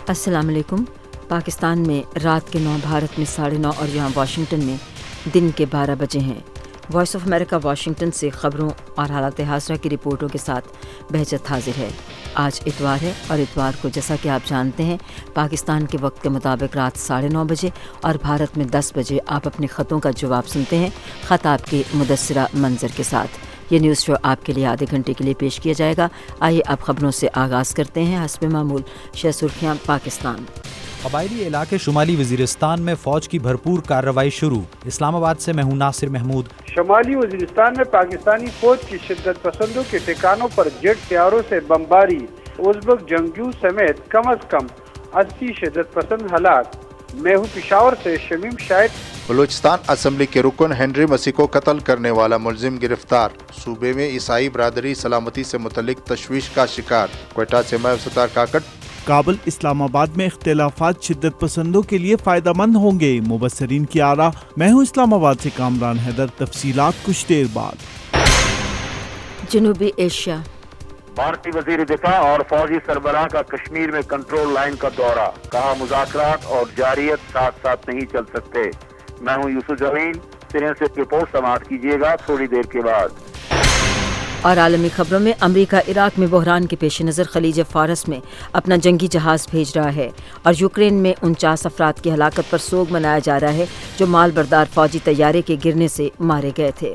السلام علیکم۔ پاکستان میں رات کے 9 بھارت میں 9:30 اور یہاں واشنگٹن میں دن کے 12 بجے ہیں۔ وائس آف امریکہ واشنگٹن سے خبروں اور حالات حاضرہ کی رپورٹوں کے ساتھ بہجت حاضر ہے۔ آج اتوار ہے اور اتوار کو جیسا کہ آپ جانتے ہیں پاکستان کے وقت کے مطابق رات 9:30 بجے اور بھارت میں 10 بجے آپ اپنے خطوں کا جواب سنتے ہیں، خط آپ کے مدثرہ منظر کے ساتھ۔ یہ نیوز شو آپ کے لیے آدھے گھنٹے کے لیے پیش کیا جائے گا۔ آئیے اب خبروں سے آغاز کرتے ہیں۔ حسب معمول سرخیاں پاکستان۔ قبائلی علاقے شمالی وزیرستان میں فوج کی بھرپور کارروائی شروع۔ اسلام آباد سے میں ہوں ناصر محمود۔ شمالی وزیرستان میں پاکستانی فوج کی شدت پسندوں کے ٹھکانوں پر جیٹ طیاروں سے بمباری، ازبک جنگجو سمیت کم از کم 80 شدت پسند ہلاک۔ میں ہوں پشاور سے شمیم شاہد۔ بلوچستان اسمبلی کے رکن ہنری مسیح کو قتل کرنے والا ملزم گرفتار۔ صوبے میں عیسائی برادری سلامتی سے متعلق تشویش کا شکار۔ کوئٹہ سے میں ستار کاکڑ۔ کابل اسلام آباد میں اختلافات شدت پسندوں کے لیے فائدہ مند ہوں گے، مبصرین کی آراء۔ میں ہوں اسلام آباد سے کامران حیدر۔ تفصیلات کچھ دیر بعد۔ جنوبی ایشیا۔ بھارتی وزیر دفاع اور فوجی سربراہ کا کشمیر میں کنٹرول لائن کا دورہ، کہا مذاکرات اور جارحیت ساتھ ساتھ نہیں چل سکتے۔ میں ہوں یوسف جمین۔ سرے سے رپورٹ سماعت کیجیے گا تھوڑی دیر کے بعد۔ اور عالمی خبروں میں امریکہ عراق میں بحران کے پیش نظر خلیج فارس میں اپنا جنگی جہاز بھیج رہا ہے، اور یوکرین میں 49 افراد کی ہلاکت پر سوگ منایا جا رہا ہے جو مال بردار فوجی طیارے کے گرنے سے مارے گئے تھے۔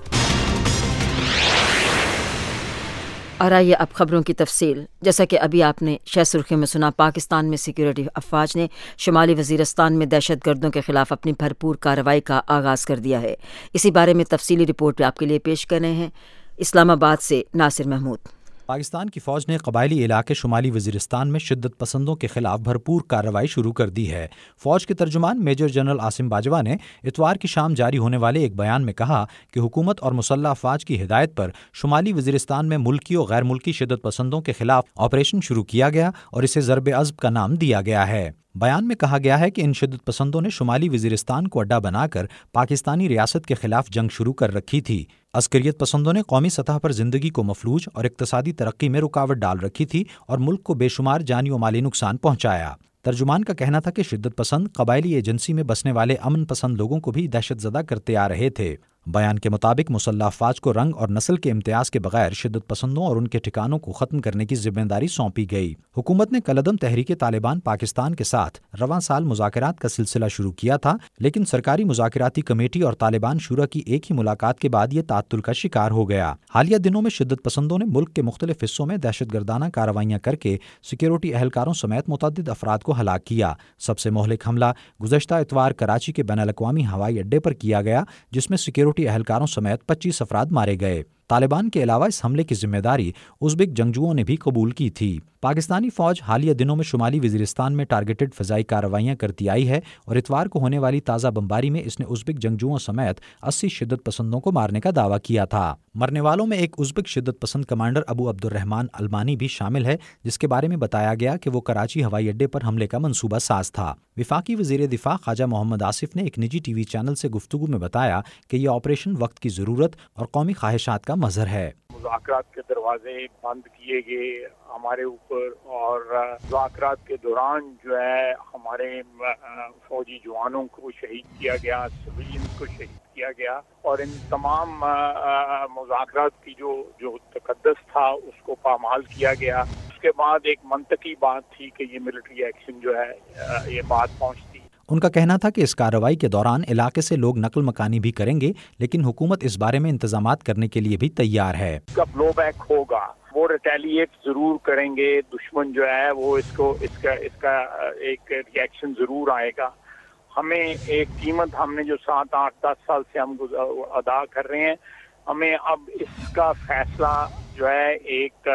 اور آئیے اب خبروں کی تفصیل۔ جیسا کہ ابھی آپ نے شہ سرخی میں سنا، پاکستان میں سیکورٹی افواج نے شمالی وزیرستان میں دہشت گردوں کے خلاف اپنی بھرپور کارروائی کا آغاز کر دیا ہے۔ اسی بارے میں تفصیلی رپورٹ بھی آپ کے لیے پیش کر رہے ہیں اسلام آباد سے ناصر محمود۔ پاکستان کی فوج نے قبائلی علاقے شمالی وزیرستان میں شدت پسندوں کے خلاف بھرپور کارروائی شروع کر دی ہے۔ فوج کے ترجمان میجر جنرل عاصم باجوہ نے اتوار کی شام جاری ہونے والے ایک بیان میں کہا کہ حکومت اور مسلح افواج کی ہدایت پر شمالی وزیرستان میں ملکی و غیر ملکی شدت پسندوں کے خلاف آپریشن شروع کیا گیا اور اسے ضرب عضب کا نام دیا گیا ہے۔ بیان میں کہا گیا ہے کہ ان شدت پسندوں نے شمالی وزیرستان کو اڈا بنا کر پاکستانی ریاست کے خلاف جنگ شروع کر رکھی تھی۔ عسکریت پسندوں نے قومی سطح پر زندگی کو مفلوج اور اقتصادی ترقی میں رکاوٹ ڈال رکھی تھی اور ملک کو بے شمار جانی و مالی نقصان پہنچایا۔ ترجمان کا کہنا تھا کہ شدت پسند قبائلی ایجنسی میں بسنے والے امن پسند لوگوں کو بھی دہشت زدہ کرتے آ رہے تھے۔ بیان کے مطابق مسلح افواج کو رنگ اور نسل کے امتیاز کے بغیر شدت پسندوں اور ان کے ٹھکانوں کو ختم کرنے کی ذمہ داری سونپی گئی۔ حکومت نے کالعدم تحریک طالبان پاکستان کے ساتھ رواں سال مذاکرات کا سلسلہ شروع کیا تھا، لیکن سرکاری مذاکراتی کمیٹی اور طالبان شورا کی ایک ہی ملاقات کے بعد یہ تعطل کا شکار ہو گیا۔ حالیہ دنوں میں شدت پسندوں نے ملک کے مختلف حصوں میں دہشت گردانہ کارروائیاں کر کے سیکیورٹی اہلکاروں سمیت متعدد افراد کو ہلاک کیا۔ سب سے مہلک حملہ گزشتہ اتوار کراچی کے بین الاقوامی ہوائی اڈے پر کیا گیا، جس میں سیکیورٹی اہلکاروں سمیت 25 افراد مارے گئے۔ طالبان کے علاوہ اس حملے کی ذمہ داری ازبک جنگجوؤں نے بھی قبول کی تھی۔ پاکستانی فوج حالیہ دنوں میں شمالی وزیرستان میں ٹارگیٹڈ فضائی کارروائیاں کرتی آئی ہے اور اتوار کو ہونے والی تازہ بمباری میں اس نے ازبک جنگجوؤں سمیت 80 شدت پسندوں کو مارنے کا دعویٰ کیا تھا۔ مرنے والوں میں ایک ازبک شدت پسند کمانڈر ابو عبد الرحمن المانی بھی شامل ہے، جس کے بارے میں بتایا گیا کہ وہ کراچی ہوائی اڈے پر حملے کا منصوبہ ساز تھا۔ وفاقی وزیر دفاع خواجہ محمد آصف نے ایک نجی ٹی وی چینل سے گفتگو میں بتایا کہ یہ آپریشن وقت کی ضرورت اور قومی خواہشات کا مظہر ہے۔ مذاکرات کے دروازے بند کیے گئے ہمارے اوپر، اور مذاکرات کے دوران جو ہے ہمارے فوجی جوانوں کو شہید کیا گیا، سویلین کو شہید کیا گیا، اور ان تمام مذاکرات کی جو تقدس تھا اس کو پامال کیا گیا۔ اس کے بعد ایک منطقی بات تھی کہ یہ ملٹری ایکشن جو ہے یہ بات پہنچتی۔ ان کا کہنا تھا کہ اس کارروائی کے دوران علاقے سے لوگ نقل مکانی بھی کریں گے، لیکن حکومت اس بارے میں انتظامات کرنے کے لیے بھی تیار ہے۔ اس کا بلو بیک ہوگا، وہ ریٹیلیٹ ضرور کریں گے، دشمن جو ہے وہ اس کا ایک ری ایکشن ضرور آئے گا۔ ہمیں ایک قیمت ہم نے جو 7, 8, 10 سال سے ہم ادا کر رہے ہیں، ہمیں اب اس کا فیصلہ جو ہے ایک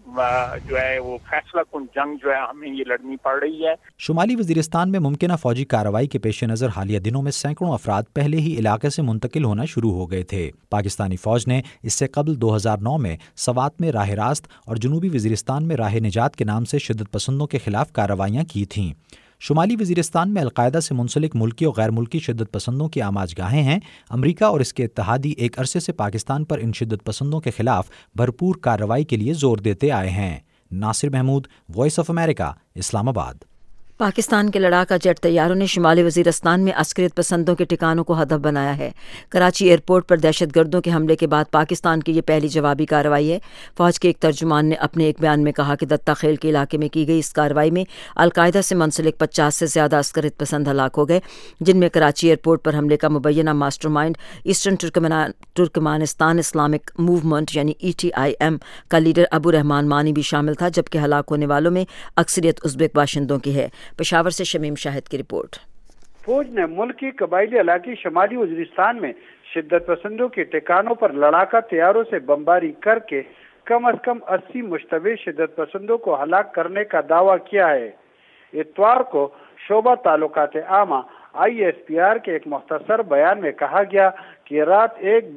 وہ فیصلہ کن جنگ جو ہے ہمیں یہ لڑنی پڑ رہی ہے۔ شمالی وزیرستان میں ممکنہ فوجی کارروائی کے پیش نظر حالیہ دنوں میں سینکڑوں افراد پہلے ہی علاقے سے منتقل ہونا شروع ہو گئے تھے۔ پاکستانی فوج نے اس سے قبل 2009 میں سوات میں راہ راست اور جنوبی وزیرستان میں راہ نجات کے نام سے شدت پسندوں کے خلاف کارروائیاں کی تھیں۔ شمالی وزیرستان میں القاعدہ سے منسلک ملکی اور غیر ملکی شدت پسندوں کی آماج گاہیں ہیں۔ امریکہ اور اس کے اتحادی ایک عرصے سے پاکستان پر ان شدت پسندوں کے خلاف بھرپور کارروائی کے لیے زور دیتے آئے ہیں۔ Nasir Mahmood, voice of America, Islamabad. Pakistan کے لڑاکا جیٹ طیاروں نے شمالی وزیرستان میں عسکریت پسندوں کے ٹھکانوں کو ہدف بنایا ہے۔ کراچی ایئرپورٹ پر دہشت گردوں کے حملے کے بعد پاکستان کی یہ پہلی جوابی کارروائی ہے۔ فوج کے ایک ترجمان نے اپنے ایک بیان میں کہا کہ دتہ خیل کے علاقے میں کی گئی اس کارروائی میں القاعدہ سے منسلک 50 سے زیادہ عسکریت پسند ہلاک ہو گئے، جن میں کراچی ایئرپورٹ پر حملے کا مبینہ mastermind eastern Turkmenistan Islamic movement یعنی ETIM کا لیڈر ابو رحمان مانی بھی شامل تھا، جبکہ ہلاک ہونے والوں میں اکثریت ازبک باشندوں کی ہے۔ پشاور سے شمیم شاہد کی رپورٹ۔ فوج نے ملک کی قبائلی علاقے شمالی وزیرستان میں شدت پسندوں کے ٹھکانوں پر لڑاکا طیاروں سے بمباری کر کے کم از کم 80 مشتبہ شدت پسندوں کو ہلاک کرنے کا دعویٰ کیا ہے۔ اتوار کو شعبہ تعلقات عامہ ISPR کے ایک مختصر بیان میں کہا گیا کہ رات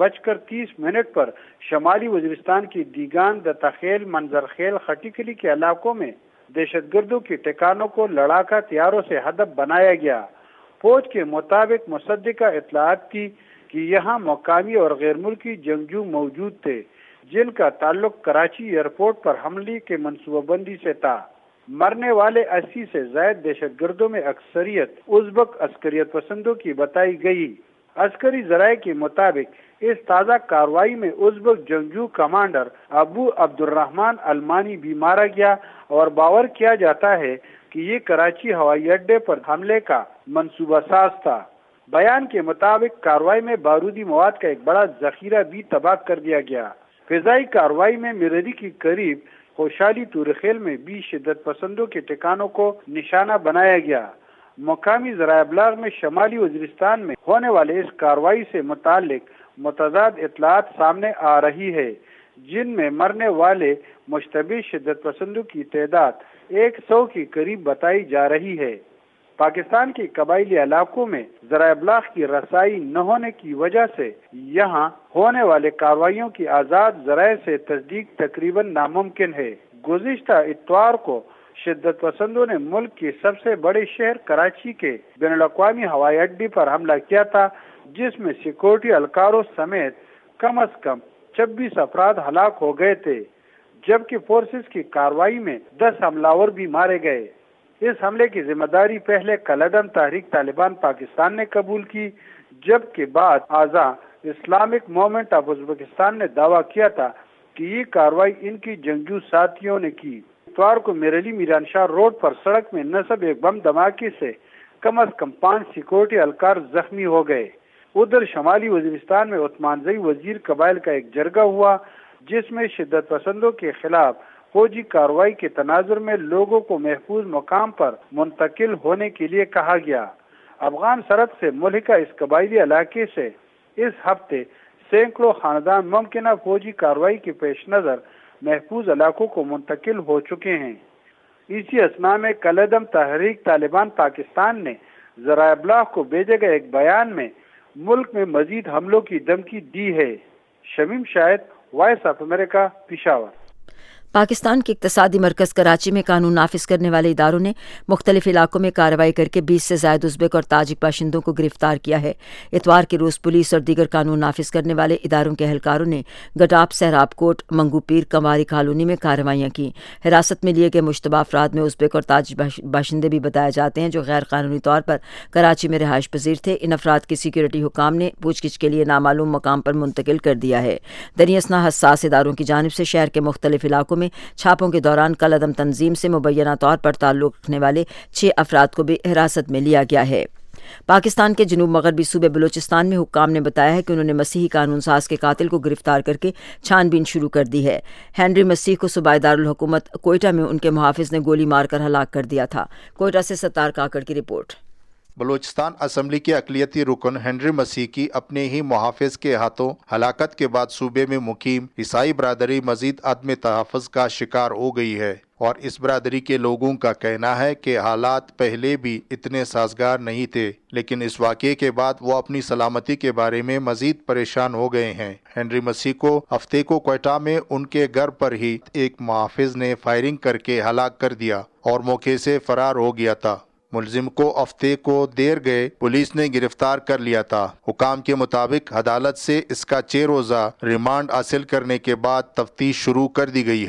1:30 پر شمالی وزیرستان کی دیگان، دتہ خیل، منظر خیل، خٹی کلی کے علاقوں میں دہشت گردوں کے ٹھکانوں کو لڑاکا طیاروں سے ہدف بنایا گیا۔ فوج کے مطابق مصدقہ اطلاعات تھی کہ یہاں مقامی اور غیر ملکی جنگجو موجود تھے، جن کا تعلق کراچی ایئرپورٹ پر حملے کے منصوبہ بندی سے تھا۔ مرنے والے 80 سے زائد دہشت گردوں میں اکثریت ازبک عسکریت پسندوں کی بتائی گئی۔ عسکری ذرائع کے مطابق اس تازہ کارروائی میں ازبک جنگجو کمانڈر ابو عبد الرحمن المانی بھی مارا گیا اور باور کیا جاتا ہے کہ یہ کراچی ہوائی اڈے پر حملے کا منصوبہ ساز تھا۔ بیان کے مطابق کارروائی میں بارودی مواد کا ایک بڑا ذخیرہ بھی تباہ کر دیا گیا۔ فضائی کارروائی میں میردی کے قریب خوشحالی تورخیل میں بھی شدت پسندوں کے ٹھکانوں کو نشانہ بنایا گیا۔ مقامی ذرائع ابلاغ میں شمالی وزیرستان میں ہونے والے اس کارروائی سے متعلق متضاد اطلاعات سامنے آ رہی ہے، جن میں مرنے والے مشتبہ شدت پسندوں کی تعداد 100 کے قریب بتائی جا رہی ہے۔ پاکستان کے قبائلی علاقوں میں ذرائع ابلاغ کی رسائی نہ ہونے کی وجہ سے یہاں ہونے والے کارروائیوں کی آزاد ذرائع سے تصدیق تقریباً ناممکن ہے۔ گزشتہ اتوار کو شدت پسندوں نے ملک کے سب سے بڑے شہر کراچی کے بین الاقوامی ہوائی اڈے پر حملہ کیا تھا، جس میں سیکورٹی اہلکاروں سمیت کم از کم 26 افراد ہلاک ہو گئے تھے، جبکہ فورسز کی کارروائی میں 10 حملہ بھی مارے گئے۔ اس حملے کی ذمہ داری پہلے کالعدم تحریک طالبان پاکستان نے قبول کی، جبکہ بعد ازاں اسلامک موومنٹ آف ازبکستان نے دعویٰ کیا تھا کہ یہ کارروائی ان کی جنگجو ساتھیوں نے کی۔ اتوار کو میرلی میرانشاہ روڈ پر سڑک میں نصب ایک بم دھماکے سے کم از کم 5 سیکورٹی اہلکار زخمی ہو گئے۔ ادھر شمالی وزیرستان میں عثمانزئی وزیر قبائل کا ایک جرگہ ہوا، جس میں شدت پسندوں کے خلاف فوجی کارروائی کے تناظر میں لوگوں کو محفوظ مقام پر منتقل ہونے کے لیے کہا گیا۔ افغان سرحد سے ملحقہ اس قبائلی علاقے سے اس ہفتے سینکڑوں خاندان ممکنہ فوجی کارروائی کے پیش نظر محفوظ علاقوں کو منتقل ہو چکے ہیں۔ اسی اثنا میں کالعدم تحریک طالبان پاکستان نے ذرائع ابلاغ کو بھیجے گئے ایک بیان میں ملک میں مزید حملوں کی دھمکی دی ہے۔ Shamim Shahid, voice of America, Peshawar. Pakistan کے اقتصادی مرکز کراچی میں قانون نافذ کرنے والے اداروں نے مختلف علاقوں میں کارروائی کر کے 20 سے زائد ازبک اور تاجک باشندوں کو گرفتار کیا ہے۔ اتوار کے روز پولیس اور دیگر قانون نافذ کرنے والے اداروں کے اہلکاروں نے گڈاپ، سہراب کوٹ، منگو پیر، کنواری کالونی میں کارروائیاں کی۔ حراست میں لیے گئے مشتبہ افراد میں ازبک اور تاجک باشندے بھی بتائے جاتے ہیں، جو غیر قانونی طور پر کراچی میں رہائش پذیر تھے۔ ان افراد کی سیکورٹی حکام نے پوچھ گچھ کے لیے نامعلوم مقام پر منتقل کر دیا ہے۔ دریں اثنا حساس اداروں کی جانب سے شہر کے مختلف علاقوں میں چھاپوں کے دوران کالعدم تنظیم سے مبینہ طور پر تعلق رکھنے والے 6 افراد کو بھی حراست میں لیا گیا ہے۔ پاکستان کے جنوب مغربی صوبے بلوچستان میں حکام نے بتایا ہے کہ انہوں نے مسیحی قانون ساز کے قاتل کو گرفتار کر کے چھان بین شروع کر دی ہے۔ ہنری مسیح کو صوبائی دارالحکومت کوئٹہ میں ان کے محافظ نے گولی مار کر ہلاک کر دیا تھا۔ کوئٹہ سے ستار کاکڑ کی رپورٹ۔ بلوچستان اسمبلی کے اقلیتی رکن ہنری مسیح کی اپنے ہی محافظ کے ہاتھوں ہلاکت کے بعد صوبے میں مقیم عیسائی برادری مزید عدم تحفظ کا شکار ہو گئی ہے، اور اس برادری کے لوگوں کا کہنا ہے کہ حالات پہلے بھی اتنے سازگار نہیں تھے، لیکن اس واقعے کے بعد وہ اپنی سلامتی کے بارے میں مزید پریشان ہو گئے ہیں۔ ہنری مسیح کو ہفتے کو کوئٹہ میں ان کے گھر پر ہی ایک محافظ نے فائرنگ کر کے ہلاک کر دیا اور موقع سے فرار ہو گیا تھا۔ ملزم کو ہفتے کو دیر گئے پولیس نے گرفتار کر لیا تھا۔ حکام کے مطابق عدالت سے اس کا 6 روزہ ریمانڈ حاصل کرنے کے بعد تفتیش شروع کر دی گئی ہے۔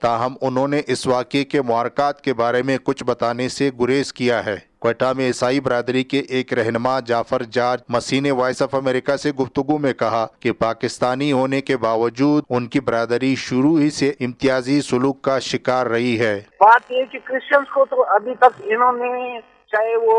تاہم انہوں نے اس واقعے کے محرکات کے بارے میں کچھ بتانے سے گریز کیا ہے۔ کوئٹہ میں عیسائی برادری کے ایک رہنما جعفر جارج مسیح نے وائس آف امریکہ سے گفتگو میں کہا کہ پاکستانی ہونے کے باوجود ان کی برادری شروع ہی سے امتیازی سلوک کا شکار رہی ہے۔ بات یہ کہ کرسچنز کو تو ابھی تک انہوں نے، چاہے وہ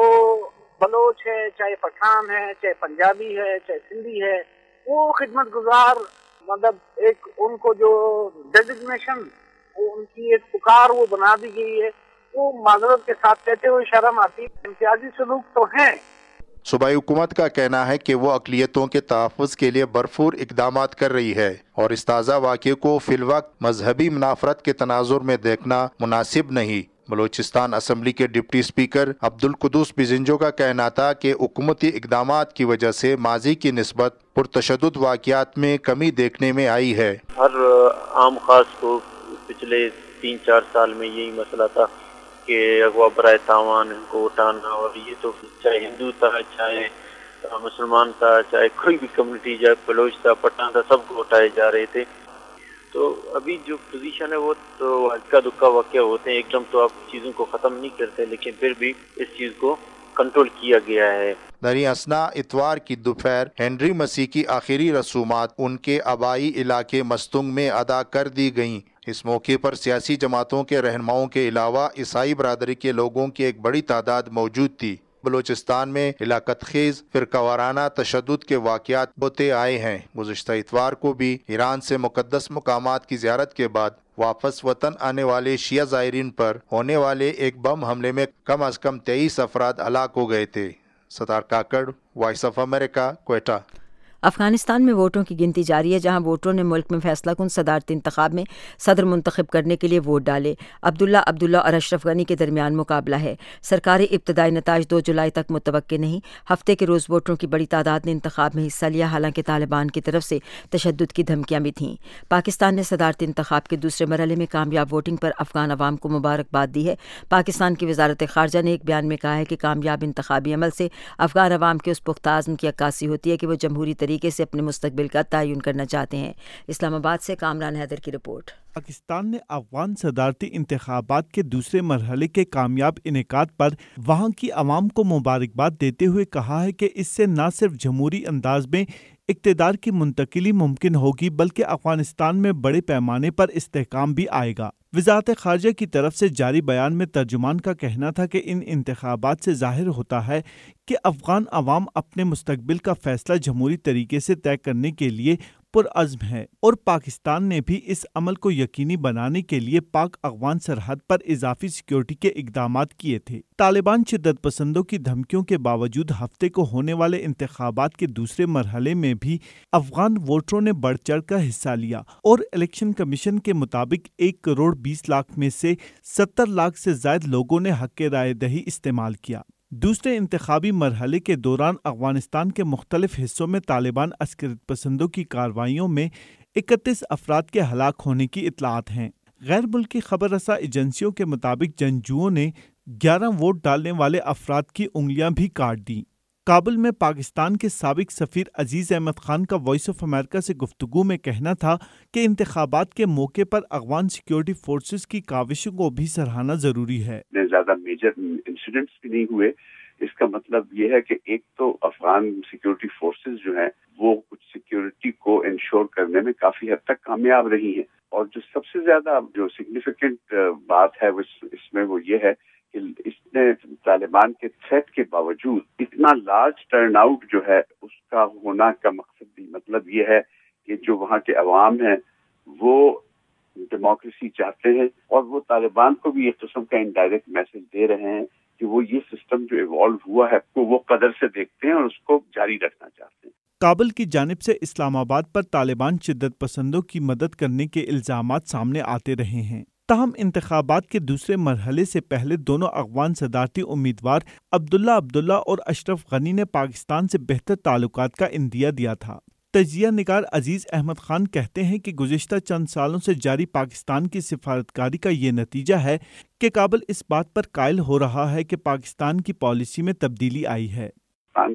بلوچ ہے، چاہے پٹھان ہے، چاہے پنجابی ہے، چاہے سندھی ہے، وہ خدمت گزار، مطلب ایک ان کو جو ڈیزگنیشن، ان کی ایک پکار وہ بنا دی گئی ہے، وہ معذرت کے ساتھ کہتے ہوئے شرم آتی، امتیازی سلوک تو ہیں۔ صوبائی حکومت کا کہنا ہے کہ وہ اقلیتوں کے تحفظ کے لیے بھرپور اقدامات کر رہی ہے اور اس تازہ واقعے کو فی الوقت مذہبی منافرت کے تناظر میں دیکھنا مناسب نہیں۔ بلوچستان اسمبلی کے ڈپٹی اسپیکر عبدالقدوس بزنجو کا کہنا تھا کہ حکومتی اقدامات کی وجہ سے ماضی کی نسبت پرتشدد واقعات میں کمی دیکھنے میں آئی ہے۔ ہر عام خاص کو پچھلے 3-4 سال میں یہی مسئلہ تھا کہ اغوا برائے تاوان کو اٹھانا، اور یہ تو چاہے ہندو تھا، چاہے مسلمان تھا، چاہے کوئی بھی کمیونٹی، چاہے بلوچ تھا، پٹھان تھا، سب کو اٹھائے جا رہے تھے۔ تو ابھی جو پوزیشن ہے وہ تو ہلکا دکا واقعہ ہوتے ہیں، ایک دم تو آپ چیزوں کو ختم نہیں کرتے، لیکن پھر بھی اس چیز کو کنٹرول کیا گیا ہے۔ دریں اثنا اتوار کی دوپہر ہنری مسیح کی آخری رسومات ان کے آبائی علاقے مستونگ میں ادا کر دی گئیں۔ اس موقع پر سیاسی جماعتوں کے رہنماؤں کے علاوہ عیسائی برادری کے لوگوں کی ایک بڑی تعداد موجود تھی۔ بلوچستان میں ہلاکت خیز فرقہ وارانہ تشدد کے واقعات ہوتے آئے ہیں۔ گزشتہ اتوار کو بھی ایران سے مقدس مقامات کی زیارت کے بعد واپس وطن آنے والے شیعہ زائرین پر ہونے والے ایک بم حملے میں کم از کم 23 افراد ہلاک ہو گئے تھے۔ Sattar Kakar, voice of America, Quetta. Afghanistan میں ووٹوں کی گنتی جاری ہے، جہاں ووٹروں نے ملک میں فیصلہ کن صدارتی انتخاب میں صدر منتخب کرنے کے لیے ووٹ ڈالے۔ عبداللہ اور اشرف غنی کے درمیان مقابلہ ہے۔ سرکاری ابتدائی نتائج 2 جولائی تک متوقع نہیں۔ ہفتے کے روز ووٹروں کی بڑی تعداد نے انتخاب میں حصہ لیا، حالانکہ طالبان کی طرف سے تشدد کی دھمکیاں بھی تھیں۔ پاکستان نے صدارتی انتخاب کے دوسرے مرحلے میں کامیاب ووٹنگ پر افغان عوام کو مبارکباد دی ہے۔ پاکستان کی وزارت خارجہ نے ایک بیان میں کہا ہے کہ کامیاب انتخابی عمل سے افغان عوام کے اس پختہ عزم کی عکاسی ہوتی ہے کہ وہ جمہوری طریقے سے اپنے مستقبل کا تعین کرنا چاہتے ہیں۔ اسلام آباد سے کامران حیدر کی رپورٹ۔ پاکستان نے افغان صدارتی انتخابات کے دوسرے مرحلے کے کامیاب انعقاد پر وہاں کی عوام کو مبارکباد دیتے ہوئے کہا ہے کہ اس سے نہ صرف جمہوری انداز میں اقتدار کی منتقلی ممکن ہوگی بلکہ افغانستان میں بڑے پیمانے پر استحکام بھی آئے گا۔ وزارت خارجہ کی طرف سے جاری بیان میں ترجمان کا کہنا تھا کہ ان انتخابات سے ظاہر ہوتا ہے کہ افغان عوام اپنے مستقبل کا فیصلہ جمہوری طریقے سے طے کرنے کے لیے پرعزم ہے، اور پاکستان نے بھی اس عمل کو یقینی بنانے کے لیے پاک افغان سرحد پر اضافی سیکیورٹی کے اقدامات کیے تھے۔ طالبان شدت پسندوں کی دھمکیوں کے باوجود ہفتے کو ہونے والے انتخابات کے دوسرے مرحلے میں بھی افغان ووٹروں نے بڑھ چڑھ کر حصہ لیا، اور الیکشن کمیشن کے مطابق 1,20,00,000 میں سے 70 لاکھ سے زائد لوگوں نے حق رائے دہی استعمال کیا۔ دوسرے انتخابی مرحلے کے دوران افغانستان کے مختلف حصوں میں طالبان عسکریت پسندوں کی کارروائیوں میں 31 افراد کے ہلاک ہونے کی اطلاعات ہیں۔ غیر ملکی خبر رساں ایجنسیوں کے مطابق جنگجوؤں نے 11 ووٹ ڈالنے والے افراد کی انگلیاں بھی کاٹ دیں۔ کابل میں پاکستان کے سابق سفیر عزیز احمد خان کا وائس آف امریکہ سے گفتگو میں کہنا تھا کہ انتخابات کے موقع پر افغان سیکیورٹی فورسز کی کاوشوں کو بھی سراہنا ضروری ہے۔ زیادہ میجر انسیڈنٹس بھی نہیں ہوئے، اس کا مطلب یہ ہے کہ ایک تو افغان سیکیورٹی فورسز جو ہیں وہ کچھ سیکیورٹی کو انشور کرنے میں کافی حد تک کامیاب رہی ہیں، اور جو سب سے زیادہ جو سگنیفیکنٹ بات ہے اس میں وہ یہ ہے کہ اس نے طالبان کے تھریٹ کے باوجود اتنا لارج ٹرن آؤٹ جو ہے اس کا ہونا کا مقصد بھی مطلب یہ ہے کہ جو وہاں کے عوام ہیں وہ ڈیموکریسی چاہتے ہیں، اور وہ طالبان کو بھی ایک قسم کا انڈائریکٹ میسج دے رہے ہیں کہ وہ یہ سسٹم جو ایوالو ہوا ہے کو وہ قدر سے دیکھتے ہیں اور اس کو جاری رکھنا چاہتے ہیں۔ کابل کی جانب سے اسلام آباد پر طالبان شدت پسندوں کی مدد کرنے کے الزامات سامنے آتے رہے ہیں۔ تاہم انتخابات کے دوسرے مرحلے سے پہلے دونوں افغان صدارتی امیدوار عبداللہ اور اشرف غنی نے پاکستان سے بہتر تعلقات کا عندیہ دیا تھا۔ تجزیہ نگار عزیز احمد خان کہتے ہیں کہ گزشتہ چند سالوں سے جاری پاکستان کی سفارتکاری کا یہ نتیجہ ہے کہ کابل اس بات پر قائل ہو رہا ہے کہ پاکستان کی پالیسی میں تبدیلی آئی ہے۔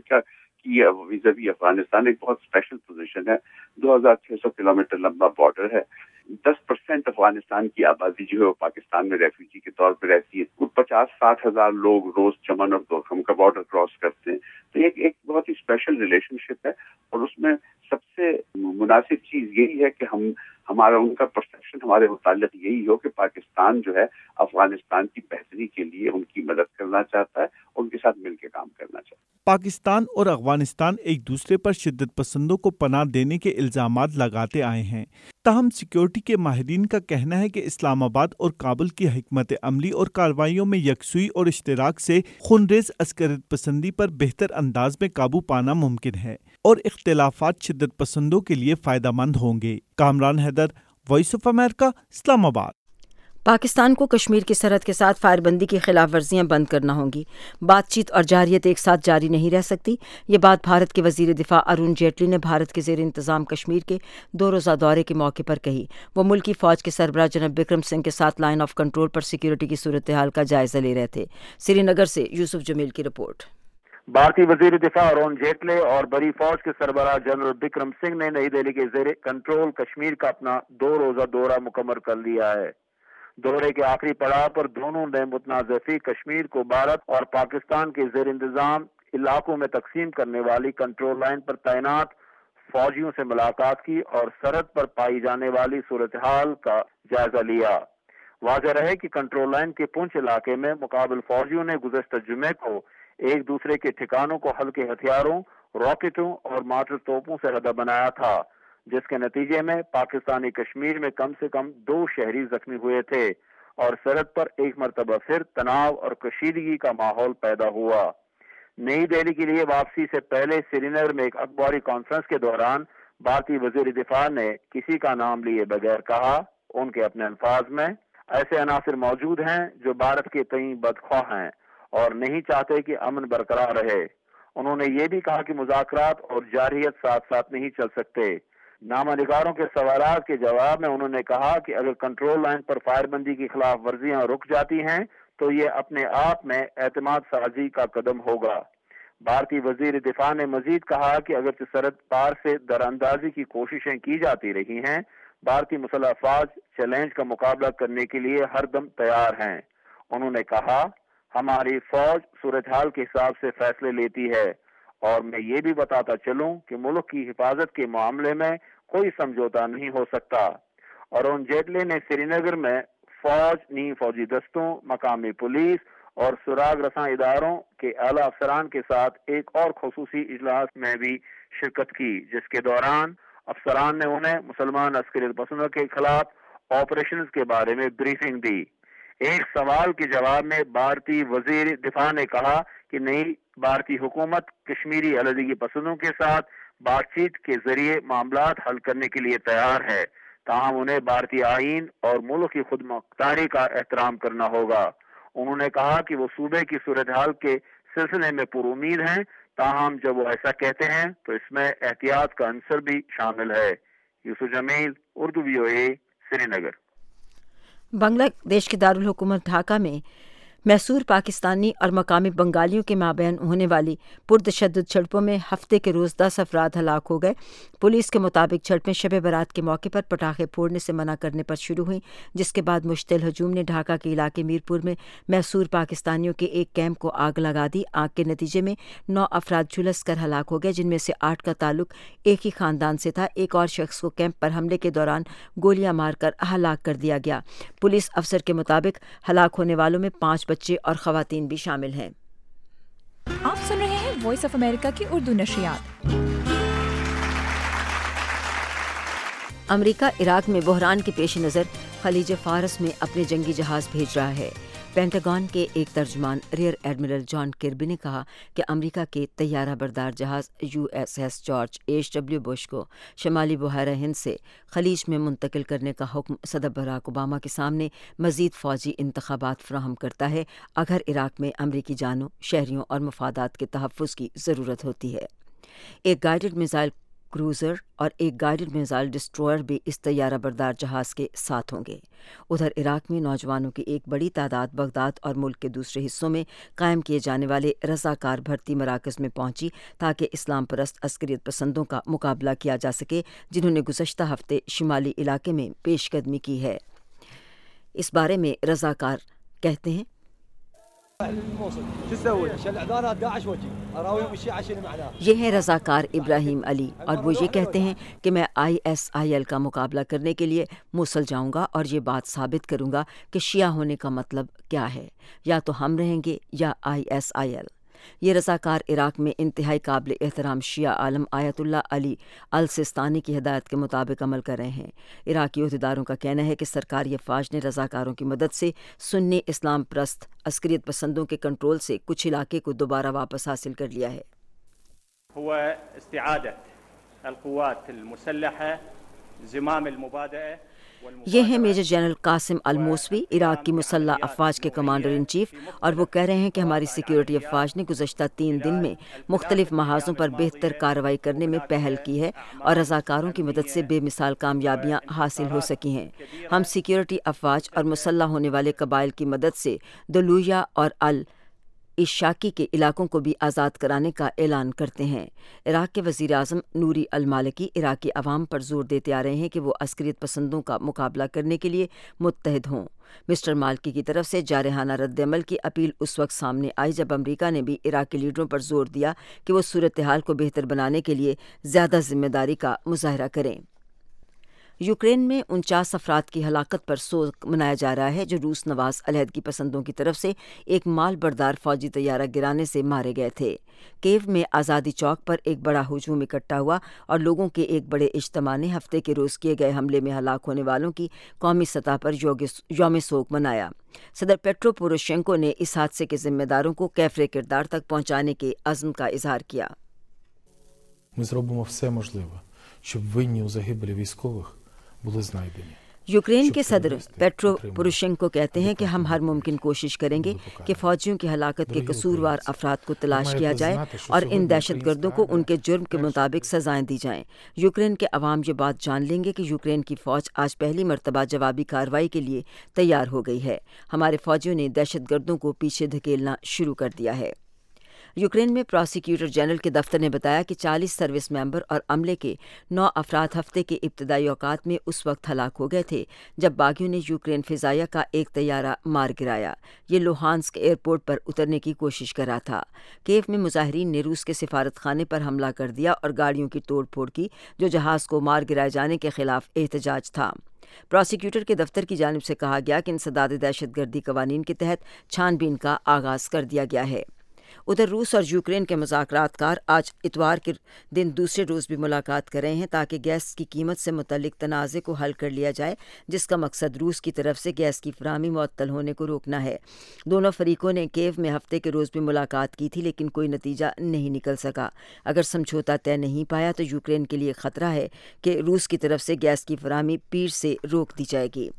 افغانستان ایک بہت اسپیشل پوزیشن ہے، 2600 کلومیٹر لمبا بارڈر ہے، 10% افغانستان کی آبادی جو ہے وہ پاکستان میں ریفیوجی کے طور پہ رہتی ہے. کچھ 50-60 ہزار لوگ روز چمن اور دورکھم کا بارڈر کراس کرتے ہیں. تو ایک بہت ہی اسپیشل ریلیشن شپ ہے, اور اس میں سب سے مناسب چیز یہی ہے کہ ہمارا ان کا پرسپشن ہمارے متعلق یہی ہو کہ پاکستان جو ہے افغانستان کی بہتری کے لیے ان کی مدد کرنا چاہتا ہے اور ان کے ساتھ مل کے کام کرنا چاہتا ہے. پاکستان اور افغانستان ایک دوسرے پر شدت پسندوں کو پناہ دینے کے الزامات لگاتے آئے ہیں. تاہم سیکیورٹی کے ماہرین کا کہنا ہے کہ اسلام آباد اور کابل کی حکمت عملی اور کارروائیوں میں یکسوئی اور اشتراک سے خونریز عسکریت پسندی پر بہتر انداز میں قابو پانا ممکن ہے اور اختلافات شدت پسندوں کے لیے فائدہ مند ہوں گے. Kamran Haider, voice of America, Islamabad. Pakistan کو کشمیر کی سرحد کے ساتھ فائر بندی کی خلاف ورزیاں بند کرنا ہوں گی. بات چیت اور جارحیت ایک ساتھ جاری نہیں رہ سکتی. یہ بات بھارت کے وزیر دفاع ارون جیٹلی نے بھارت کے زیر انتظام کشمیر کے 2 روزہ دورے کے موقع پر کہی. وہ ملکی فوج کے سربراہ جنرل بکرم سنگھ کے ساتھ لائن آف کنٹرول پر سیکیورٹی کی صورتحال کا جائزہ لے رہے تھے. سری نگر سے یوسف جمیل کی رپورٹ. بھارتی وزیر دفاع ارون جیٹلی اور بڑی فوج کے سربراہ جنرل بکرم سنگھ نے نئی دہلی کے زیر کنٹرول کشمیر کا اپنا 2 روزہ دورہ مکمل کر لیا ہے. دورے کے آخری پڑاؤ پر دونوں نے متنازع کشمیر کو بھارت اور پاکستان کے زیر انتظام علاقوں میں تقسیم کرنے والی کنٹرول لائن پر تعینات فوجیوں سے ملاقات کی اور سرحد پر پائی جانے والی صورتحال کا جائزہ لیا. واضح رہے کہ کنٹرول لائن کے پونچھ علاقے میں مقابل فوجیوں نے گزشتہ جمعے کو ایک دوسرے کے ٹھکانوں کو ہلکے ہتھیاروں، راکٹوں اور مارٹر توپوں سے ردع بنایا تھا، جس کے نتیجے میں پاکستانی کشمیر میں کم سے کم 2 شہری زخمی ہوئے تھے اور سرحد پر ایک مرتبہ پھر تناؤ اور کشیدگی کا ماحول پیدا ہوا. نئی دہلی کے لیے واپسی سے پہلے سری نگر میں ایک اخباری کانفرنس کے دوران بھارتی وزیر دفاع نے کسی کا نام لیے بغیر کہا، ان کے اپنے الفاظ میں، ایسے عناصر موجود ہیں جو بھارت کے تئیں بدخواہ ہیں اور نہیں چاہتے کہ امن برقرار رہے. انہوں نے یہ بھی کہا کہ مذاکرات اور جارحیت ساتھ ساتھ نہیں چل سکتے. نامہ نگاروں کے سوالات کے جواب میں انہوں نے کہا کہ اگر کنٹرول لائن پر فائر بندی کی خلاف ورزیاں رک جاتی ہیں تو یہ اپنے آپ میں اعتماد سازی کا قدم ہوگا. بھارتی وزیر دفاع نے مزید کہا کہ اگرچہ سرحد پار سے دراندازی کی کوششیں کی جاتی رہی ہیں، بھارتی مسلح افواج چیلنج کا مقابلہ کرنے کے لیے ہر دم تیار ہیں. انہوں نے کہا، ہماری فوج صورتحال کے حساب سے فیصلے لیتی ہے اور میں یہ بھی بتاتا چلوں کہ ملک کی حفاظت کے معاملے میں کوئی سمجھوتا نہیں ہو سکتا. ارون جیٹلی نے سری نگر میں فوج، نیم فوجی دستوں، مقامی پولیس اور سراغ رساں اداروں کے اعلیٰ افسران کے ساتھ ایک اور خصوصی اجلاس میں بھی شرکت کی، جس کے دوران افسران نے انہیں مسلمان عسکریت پسندوں کے خلاف آپریشنز کے بارے میں بریفنگ دی. ایک سوال کے جواب میں بھارتی وزیر دفاع نے کہا کہ نئی بھارتی حکومت کشمیری علیحدگی پسندوں کے ساتھ بات چیت کے ذریعے معاملات حل کرنے کے لیے تیار ہے، تاہم انہیں بھارتی آئین اور ملک کی خود مختاری کا احترام کرنا ہوگا. انہوں نے کہا کہ وہ صوبے کی صورتحال کے سلسلے میں پر امید ہیں، تاہم جب وہ ایسا کہتے ہیں تو اس میں احتیاط کا عنصر بھی شامل ہے. یوسف جمیل، اردو VOA، سری نگر. بنگلہ دیش کے دارالحکومت ڈھاکہ میں محصور پاکستانی اور مقامی بنگالیوں کے مابین ہونے والی پرتشدد جھڑپوں میں ہفتے کے روز 10 افراد ہلاک ہو گئے. پولیس کے مطابق جھڑپیں شب برات کے موقع پر پٹاخے پھوڑنے سے منع کرنے پر شروع ہوئیں، جس کے بعد مشتعل ہجوم نے ڈھاکہ کے علاقے میرپور میں محصور پاکستانیوں کے ایک کیمپ کو آگ لگا دی. آگ کے نتیجے میں 9 افراد جھلس کر ہلاک ہو گئے، جن میں سے 8 کا تعلق ایک ہی خاندان سے تھا. ایک اور شخص کو کیمپ پر حملے کے دوران گولیاں مار کر ہلاک کر دیا گیا. پولیس افسر کے مطابق ہلاک ہونے والوں میں 5 بچے اور خواتین بھی شامل ہیں. آپ سن رہے ہیں وائس آف امریکہ کی اردو نشریات. امریکہ عراق میں بحران کے پیش نظر خلیج فارس میں اپنے جنگی جہاز بھیج رہا ہے. پینٹاگون کے ایک ترجمان ریئر ایڈمرل جان کربی نے کہا کہ امریکہ کے طیارہ بردار جہاز USS جارج H.W. بش کو شمالی بحیرہ ہند سے خلیج میں منتقل کرنے کا حکم صدر براک اوباما کے سامنے مزید فوجی انتخابات فراہم کرتا ہے اگر عراق میں امریکی جانوں، شہریوں اور مفادات کے تحفظ کی ضرورت ہوتی ہے. ایک گائیڈڈ میزائل کروزر اور ایک گائیڈڈ میزائل ڈسٹرائر بھی اس طیارہ بردار جہاز کے ساتھ ہوں گے۔ ادھر عراق میں نوجوانوں کی ایک بڑی تعداد بغداد اور ملک کے دوسرے حصوں میں قائم کیے جانے والے رضاکار بھرتی مراکز میں پہنچی تاکہ اسلام پرست عسکریت پسندوں کا مقابلہ کیا جا سکے، جنہوں نے گزشتہ ہفتے شمالی علاقے میں پیش قدمی کی ہے۔ اس بارے میں رضاکار کہتے ہیں، یہ ہے رضاکار ابراہیم علی، اور وہ یہ کہتے ہیں کہ میں ISIL کا مقابلہ کرنے کے لیے موصل جاؤں گا اور یہ بات ثابت کروں گا کہ شیعہ ہونے کا مطلب کیا ہے، یا تو ہم رہیں گے یا ISIL۔ یہ رضاکار عراق میں انتہائی قابل احترام شیعہ عالم آیت اللہ علی السیستانی کی ہدایت کے مطابق عمل کر رہے ہیں۔ عراقی عہدیداروں کا کہنا ہے کہ سرکاری افواج نے رضاکاروں کی مدد سے سنی اسلام پرست عسکریت پسندوں کے کنٹرول سے کچھ علاقے کو دوبارہ واپس حاصل کر لیا ہے۔ هو استعادة القوات المسلحة زمام المبادئة۔ یہ ہیں major general Qasim Al Musawi, Iraq کی مسلح افواج کے کمانڈر ان چیف، اور وہ کہہ رہے ہیں کہ ہماری سیکیورٹی افواج نے گزشتہ 3 دن میں مختلف محاذوں پر بہتر کارروائی کرنے میں پہل کی ہے اور رضاکاروں کی مدد سے بے مثال کامیابیاں حاصل ہو سکی ہیں۔ ہم سیکیورٹی افواج اور مسلح ہونے والے قبائل کی مدد سے دلویہ اور الشاکی کے علاقوں کو بھی آزاد کرانے کا اعلان کرتے ہیں۔ عراق کے وزیر اعظم نوری المالکی عراقی عوام پر زور دیتے آ رہے ہیں کہ وہ عسکریت پسندوں کا مقابلہ کرنے کے لیے متحد ہوں۔ مسٹر مالکی کی طرف سے جارحانہ رد عمل کی اپیل اس وقت سامنے آئی جب امریکہ نے بھی عراقی لیڈروں پر زور دیا کہ وہ صورتحال کو بہتر بنانے کے لیے زیادہ ذمہ داری کا مظاہرہ کریں۔ یوکرین میں 49 افراد کی ہلاکت پر سوگ منایا جا رہا ہے جو روس نواز علیحدگی پسندوں کی طرف سے ایک مال بردار فوجی طیارہ گرانے سے مارے گئے تھے۔ کیو میں آزادی چوک پر ایک بڑا ہجوم اکٹھا ہوا اور لوگوں کے ایک بڑے اجتماع نے ہفتے کے روز کیے گئے حملے میں ہلاک ہونے والوں کی قومی سطح پر یوم سوگ منایا۔ صدر پیٹرو پوروشینکو نے اس حادثے کے ذمہ داروں کو کیفر کردار تک پہنچانے کے عزم کا اظہار کیا۔ یوکرین کے صدر پیٹرو پوروشینکو کہتے ہیں کہ ہم ہر ممکن کوشش کریں گے کہ فوجیوں کی ہلاکت کے قصوروار افراد کو تلاش کیا جائے اور ان دہشت گردوں کو ان کے جرم کے مطابق سزائیں دی جائیں۔ یوکرین کے عوام یہ بات جان لیں گے کہ یوکرین کی فوج آج پہلی مرتبہ جوابی کارروائی کے لیے تیار ہو گئی ہے۔ ہمارے فوجیوں نے دہشت گردوں کو پیچھے دھکیلنا شروع کر دیا ہے۔ یوکرین میں پراسیکیوٹر جنرل کے دفتر نے بتایا کہ 40 سروس ممبر اور عملے کے 9 افراد ہفتے کے ابتدائی اوقات میں اس وقت ہلاک ہو گئے تھے جب باغیوں نے یوکرین فضائیہ کا ایک طیارہ مار گرایا۔ یہ لوہانسک ایئرپورٹ پر اترنے کی کوشش کر رہا تھا۔ کیف میں مظاہرین نے روس کے سفارت خانے پر حملہ کر دیا اور گاڑیوں کی توڑ پھوڑ کی جو جہاز کو مار گرائے جانے کے خلاف احتجاج تھا۔ پراسیکیوٹر کے دفتر کی جانب سے کہا گیا کہ انسداد دہشت گردی قوانین کے تحت چھان بین کا آغاز کر دیا گیا ہے۔ ادھر روس اور یوکرین کے مذاکرات کار آج اتوار کے دن دوسرے روز بھی ملاقات کر رہے ہیں تاکہ گیس کی قیمت سے متعلق تنازع کو حل کر لیا جائے، جس کا مقصد روس کی طرف سے گیس کی فراہمی معطل ہونے کو روکنا ہے۔ دونوں فریقوں نے کیو میں ہفتے کے روز بھی ملاقات کی تھی لیکن کوئی نتیجہ نہیں نکل سکا۔ اگر سمجھوتہ طے نہیں پایا تو یوکرین کے لیے خطرہ ہے کہ روس کی طرف سے گیس کی فراہمی پیر سے روک دی جائے گی۔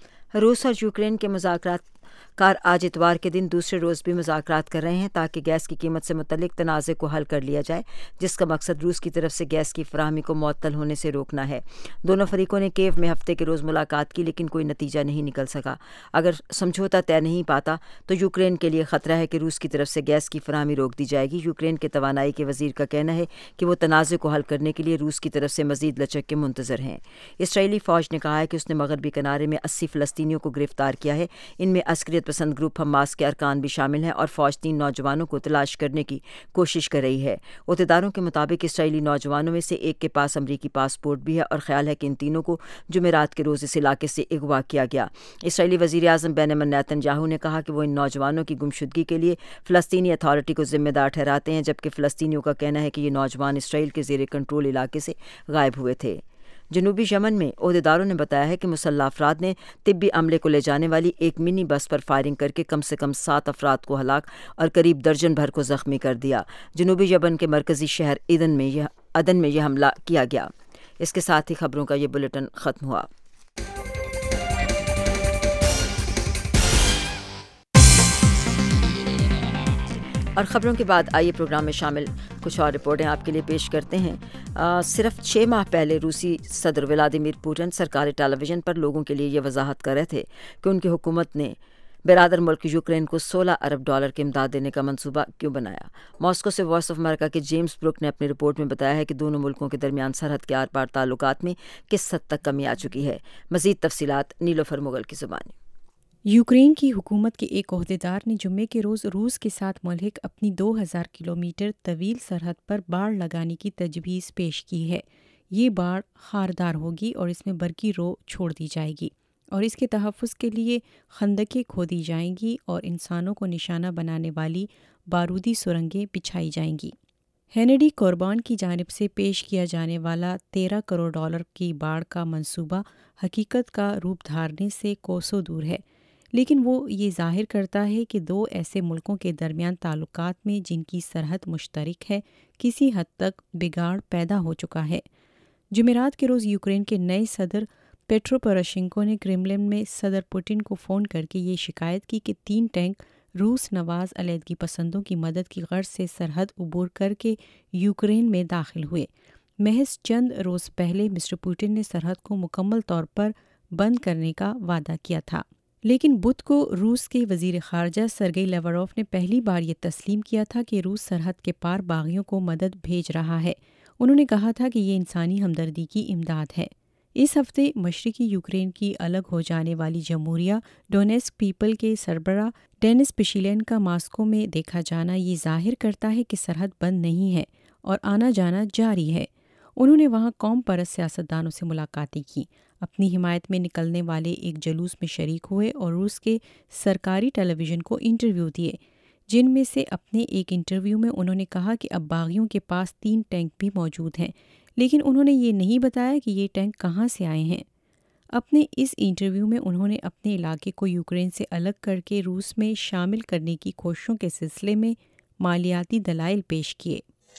روس اور یوکرین کے مذاکرات کار آج اتوار کے دن دوسرے روز بھی مذاکرات کر رہے ہیں تاکہ گیس کی قیمت سے متعلق تنازع کو حل کر لیا جائے، جس کا مقصد روس کی طرف سے گیس کی فراہمی کو معطل ہونے سے روکنا ہے۔ دونوں فریقوں نے کیو میں ہفتے کے روز ملاقات کی لیکن کوئی نتیجہ نہیں نکل سکا۔ اگر سمجھوتہ طے نہیں پاتا تو یوکرین کے لیے خطرہ ہے کہ روس کی طرف سے گیس کی فراہمی روک دی جائے گی۔ یوکرین کے توانائی کے وزیر کا کہنا ہے کہ وہ تنازع کو حل کرنے کے لیے روس کی طرف سے مزید لچک کے منتظر ہیں۔ اسرائیلی فوج نے کہا ہے کہ اس نے مغربی کنارے میں 80 فلسطینیوں کو گرفتار کیا ہے۔ ان میں عسکریت پسند گروپ حماس کے ارکان بھی شامل ہیں اور فوج 3 نوجوانوں کو تلاش کرنے کی کوشش کر رہی ہے۔ عہدیداروں کے مطابق اسرائیلی نوجوانوں میں سے ایک کے پاس امریکی پاسپورٹ بھی ہے اور خیال ہے کہ ان تینوں کو جمعرات کے روز اس علاقے سے اغوا کیا گیا۔ اسرائیلی وزیر اعظم بنیامین نیتن یاہو نے کہا کہ وہ ان نوجوانوں کی گمشدگی کے لیے فلسطینی اتھارٹی کو ذمہ دار ٹھہراتے ہیں، جبکہ فلسطینیوں کا کہنا ہے کہ یہ نوجوان اسرائیل کے زیر کنٹرول علاقے سے غائب ہوئے تھے۔ جنوبی یمن میں عہدیداروں نے بتایا ہے کہ مسلح افراد نے طبی عملے کو لے جانے والی ایک منی بس پر فائرنگ کر کے کم سے کم 7 افراد کو ہلاک اور قریب درجن بھر کو زخمی کر دیا۔ جنوبی یمن کے مرکزی شہر عدن میں یہ حملہ کیا گیا۔ اس کے ساتھ ہی خبروں کا یہ بلیٹن ختم ہوا۔ اور خبروں کے بعد آئیے پروگرام میں شامل کچھ اور رپورٹیں آپ کے لیے پیش کرتے ہیں۔ صرف 6 ماہ پہلے روسی صدر ولادیمیر پوٹن سرکاری ٹیلی ویژن پر لوگوں کے لیے یہ وضاحت کر رہے تھے کہ ان کی حکومت نے برادر ملک یوکرین کو $16 ارب کی امداد دینے کا منصوبہ کیوں بنایا۔ ماسکو سے وائس آف امریکہ کے جیمز بروک نے اپنی رپورٹ میں بتایا ہے کہ دونوں ملکوں کے درمیان سرحد کے آر پار تعلقات میں کس حد تک کمی آ چکی ہے۔ مزید تفصیلات نیلوفر مغل کی زبانی۔ یوکرین کی حکومت کے ایک عہدیدار نے جمعے کے روز روس کے ساتھ ملحق اپنی 2000 کلومیٹر طویل سرحد پر باڑ لگانے کی تجویز پیش کی ہے۔ یہ باڑ خاردار ہوگی اور اس میں برقی رو چھوڑ دی جائے گی اور اس کے تحفظ کے لیے خندقیں کھودی جائیں گی اور انسانوں کو نشانہ بنانے والی بارودی سرنگیں بچھائی جائیں گی۔ ہینڈی کوربان کی جانب سے پیش کیا جانے والا $13 کروڑ کی باڑ کا منصوبہ حقیقت کا روپ دھارنے سے کوسوں دور ہے، لیکن وہ یہ ظاہر کرتا ہے کہ دو ایسے ملکوں کے درمیان تعلقات میں جن کی سرحد مشترک ہے کسی حد تک بگاڑ پیدا ہو چکا ہے۔ جمعرات کے روز یوکرین کے نئے صدر پیٹرو پوروشینکو نے کرملن میں صدر پوٹن کو فون کر کے یہ شکایت کی کہ 3 ٹینک روس نواز علیحدگی پسندوں کی مدد کی غرض سے سرحد عبور کر کے یوکرین میں داخل ہوئے۔ محض چند روز پہلے مسٹر پوٹن نے سرحد کو مکمل طور پر بند کرنے کا وعدہ کیا تھا، لیکن بدھ کو روس کے وزیر خارجہ سرگئی لیواروف نے پہلی بار یہ تسلیم کیا تھا کہ روس سرحد کے پار باغیوں کو مدد بھیج رہا ہے۔ انہوں نے کہا تھا کہ یہ انسانی ہمدردی کی امداد ہے۔ اس ہفتے مشرقی یوکرین کی الگ ہو جانے والی جمہوریہ ڈونیٹسک پیپل کے سربراہ ڈینس پشیلین کا ماسکو میں دیکھا جانا یہ ظاہر کرتا ہے کہ سرحد بند نہیں ہے اور آنا جانا جاری ہے۔ انہوں نے وہاں قوم پرست سیاستدانوں سے ملاقاتیں کی، اپنی حمایت میں نکلنے والے ایک جلوس میں شریک ہوئے اور روس کے سرکاری ٹیلی ویژن کو انٹرویو دیے، جن میں سے اپنے ایک انٹرویو میں انہوں نے کہا کہ اب باغیوں کے پاس 3 ٹینک بھی موجود ہیں، لیکن انہوں نے یہ نہیں بتایا کہ یہ ٹینک کہاں سے آئے ہیں۔ اپنے اس انٹرویو میں انہوں نے اپنے علاقے کو یوکرین سے الگ کر کے روس میں شامل کرنے کی کوششوں کے سلسلے میں مالیاتی دلائل پیش کیے۔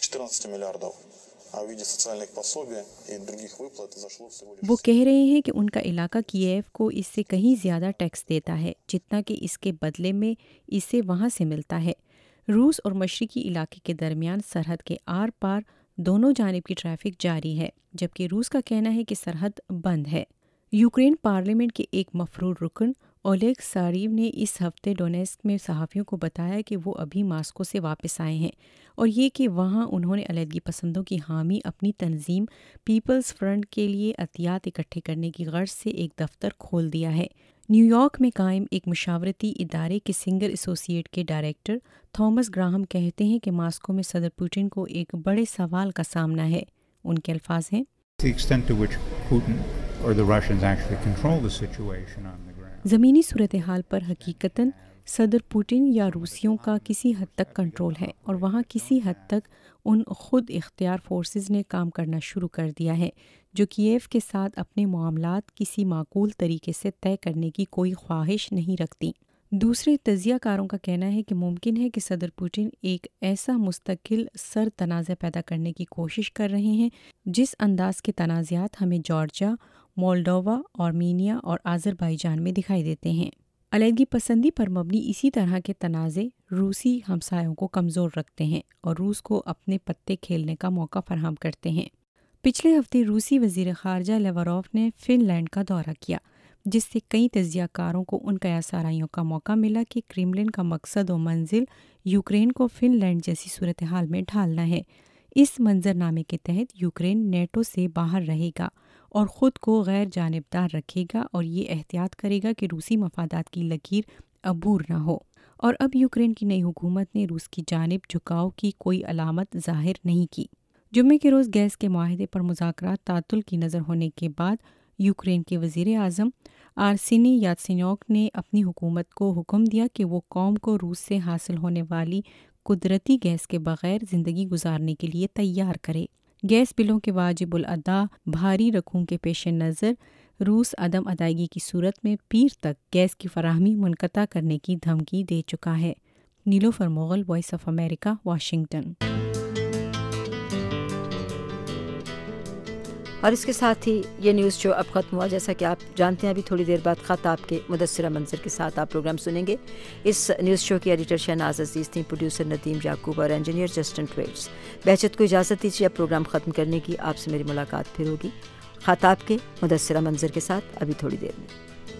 وہ کہہ رہے ہیں کہ ان کا علاقہ کییف کو اس سے کہیں زیادہ ٹیکس دیتا ہے جتنا کہ اس کے بدلے میں اسے وہاں سے ملتا ہے۔ روس اور مشرقی علاقے کے درمیان سرحد کے آر پار دونوں جانب کی ٹریفک جاری ہے، جبکہ روس کا کہنا ہے کہ سرحد بند ہے۔ یوکرین پارلیمنٹ کے ایک مفرور رکن اولیگ ساریو نے اس ہفتے ڈونیٹسک میں صحافیوں کو بتایا کہ وہ ابھی ماسکو سے واپس آئے ہیں اور یہ کہ وہاں انہوں نے علیحدگی پسندوں کی حامی اپنی تنظیم پیپلز فرنٹ کے لیے عطیات اکٹھے کرنے کی غرض سے ایک دفتر کھول دیا ہے۔ نیو یارک میں قائم ایک مشاورتی ادارے کے سنگر ایسوسی ایٹ کے ڈائریکٹر تھامس گراہم کہتے ہیں کہ ماسکو میں صدر پوٹن کو ایک بڑے سوال کا سامنا ہے۔ ان کے الفاظ ہیں، زمینی صورتحال پر حقیقتاً صدر پوٹن یا روسیوں کا کسی حد تک کنٹرول ہے اور وہاں کسی حد تک ان خود اختیار فورسز نے کام کرنا شروع کر دیا ہے جو کییف کے ساتھ اپنے معاملات کسی معقول طریقے سے طے کرنے کی کوئی خواہش نہیں رکھتی۔ دوسرے تجزیہ کاروں کا کہنا ہے کہ ممکن ہے کہ صدر پوٹن ایک ایسا مستقل سر تنازع پیدا کرنے کی کوشش کر رہے ہیں جس انداز کے تنازعات ہمیں جارجیا، مولڈووا، آرمینیا اور آذربائیجان میں دکھائی دیتے ہیں۔ علیحدگی پسندی پر مبنی اسی طرح کے تنازع روسی ہمسایوں کو کمزور رکھتے ہیں اور روس کو اپنے پتے کھیلنے کا موقع فراہم کرتے ہیں۔ پچھلے ہفتے روسی وزیر خارجہ لیواروف نے فن لینڈ کا دورہ کیا، جس سے کئی تجزیہ کاروں کو ان قیاس آرائیوں کا موقع ملا کہ کرملن کا مقصد و منزل یوکرین کو فن لینڈ جیسی صورتحال میں ڈھالنا ہے۔ اس منظرنامے کے تحت یوکرین نیٹو سے باہر رہے گا اور خود کو غیر جانبدار رکھے گا اور یہ احتیاط کرے گا کہ روسی مفادات کی لکیر عبور نہ ہو۔ اور اب یوکرین کی نئی حکومت نے روس کی جانب جھکاؤ کی کوئی علامت ظاہر نہیں کی۔ جمعے کے روز گیس کے معاہدے پر مذاکرات تعطل کی نظر ہونے کے بعد یوکرین کے وزیر اعظم آرسینی یاتسینیوک نے اپنی حکومت کو حکم دیا کہ وہ قوم کو روس سے حاصل ہونے والی قدرتی گیس کے بغیر زندگی گزارنے کے لیے تیار کرے۔ گیس بلوں کے واجب الادا بھاری رقوم کے پیش نظر روس عدم ادائیگی کی صورت میں پیر تک گیس کی فراہمی منقطع کرنے کی دھمکی دے چکا ہے۔ Nilofar Mughal, voice of America, Washington. اور اس کے ساتھ ہی یہ نیوز شو اب ختم ہوا. جیسا کہ آپ جانتے ہیں ابھی تھوڑی دیر بعد خط آپ کے مدثرہ منظر کے ساتھ آپ پروگرام سنیں گے. اس نیوز شو کی ایڈیٹر شہناز عزیز تھیں, پروڈیوسر ندیم یعقوب اور انجینئر جسٹن ٹویٹس. بہجت کو اجازت دیجیے اب پروگرام ختم کرنے کی. آپ سے میری ملاقات پھر ہوگی خط آپ کے مدثرہ منظر کے ساتھ ابھی تھوڑی دیر میں.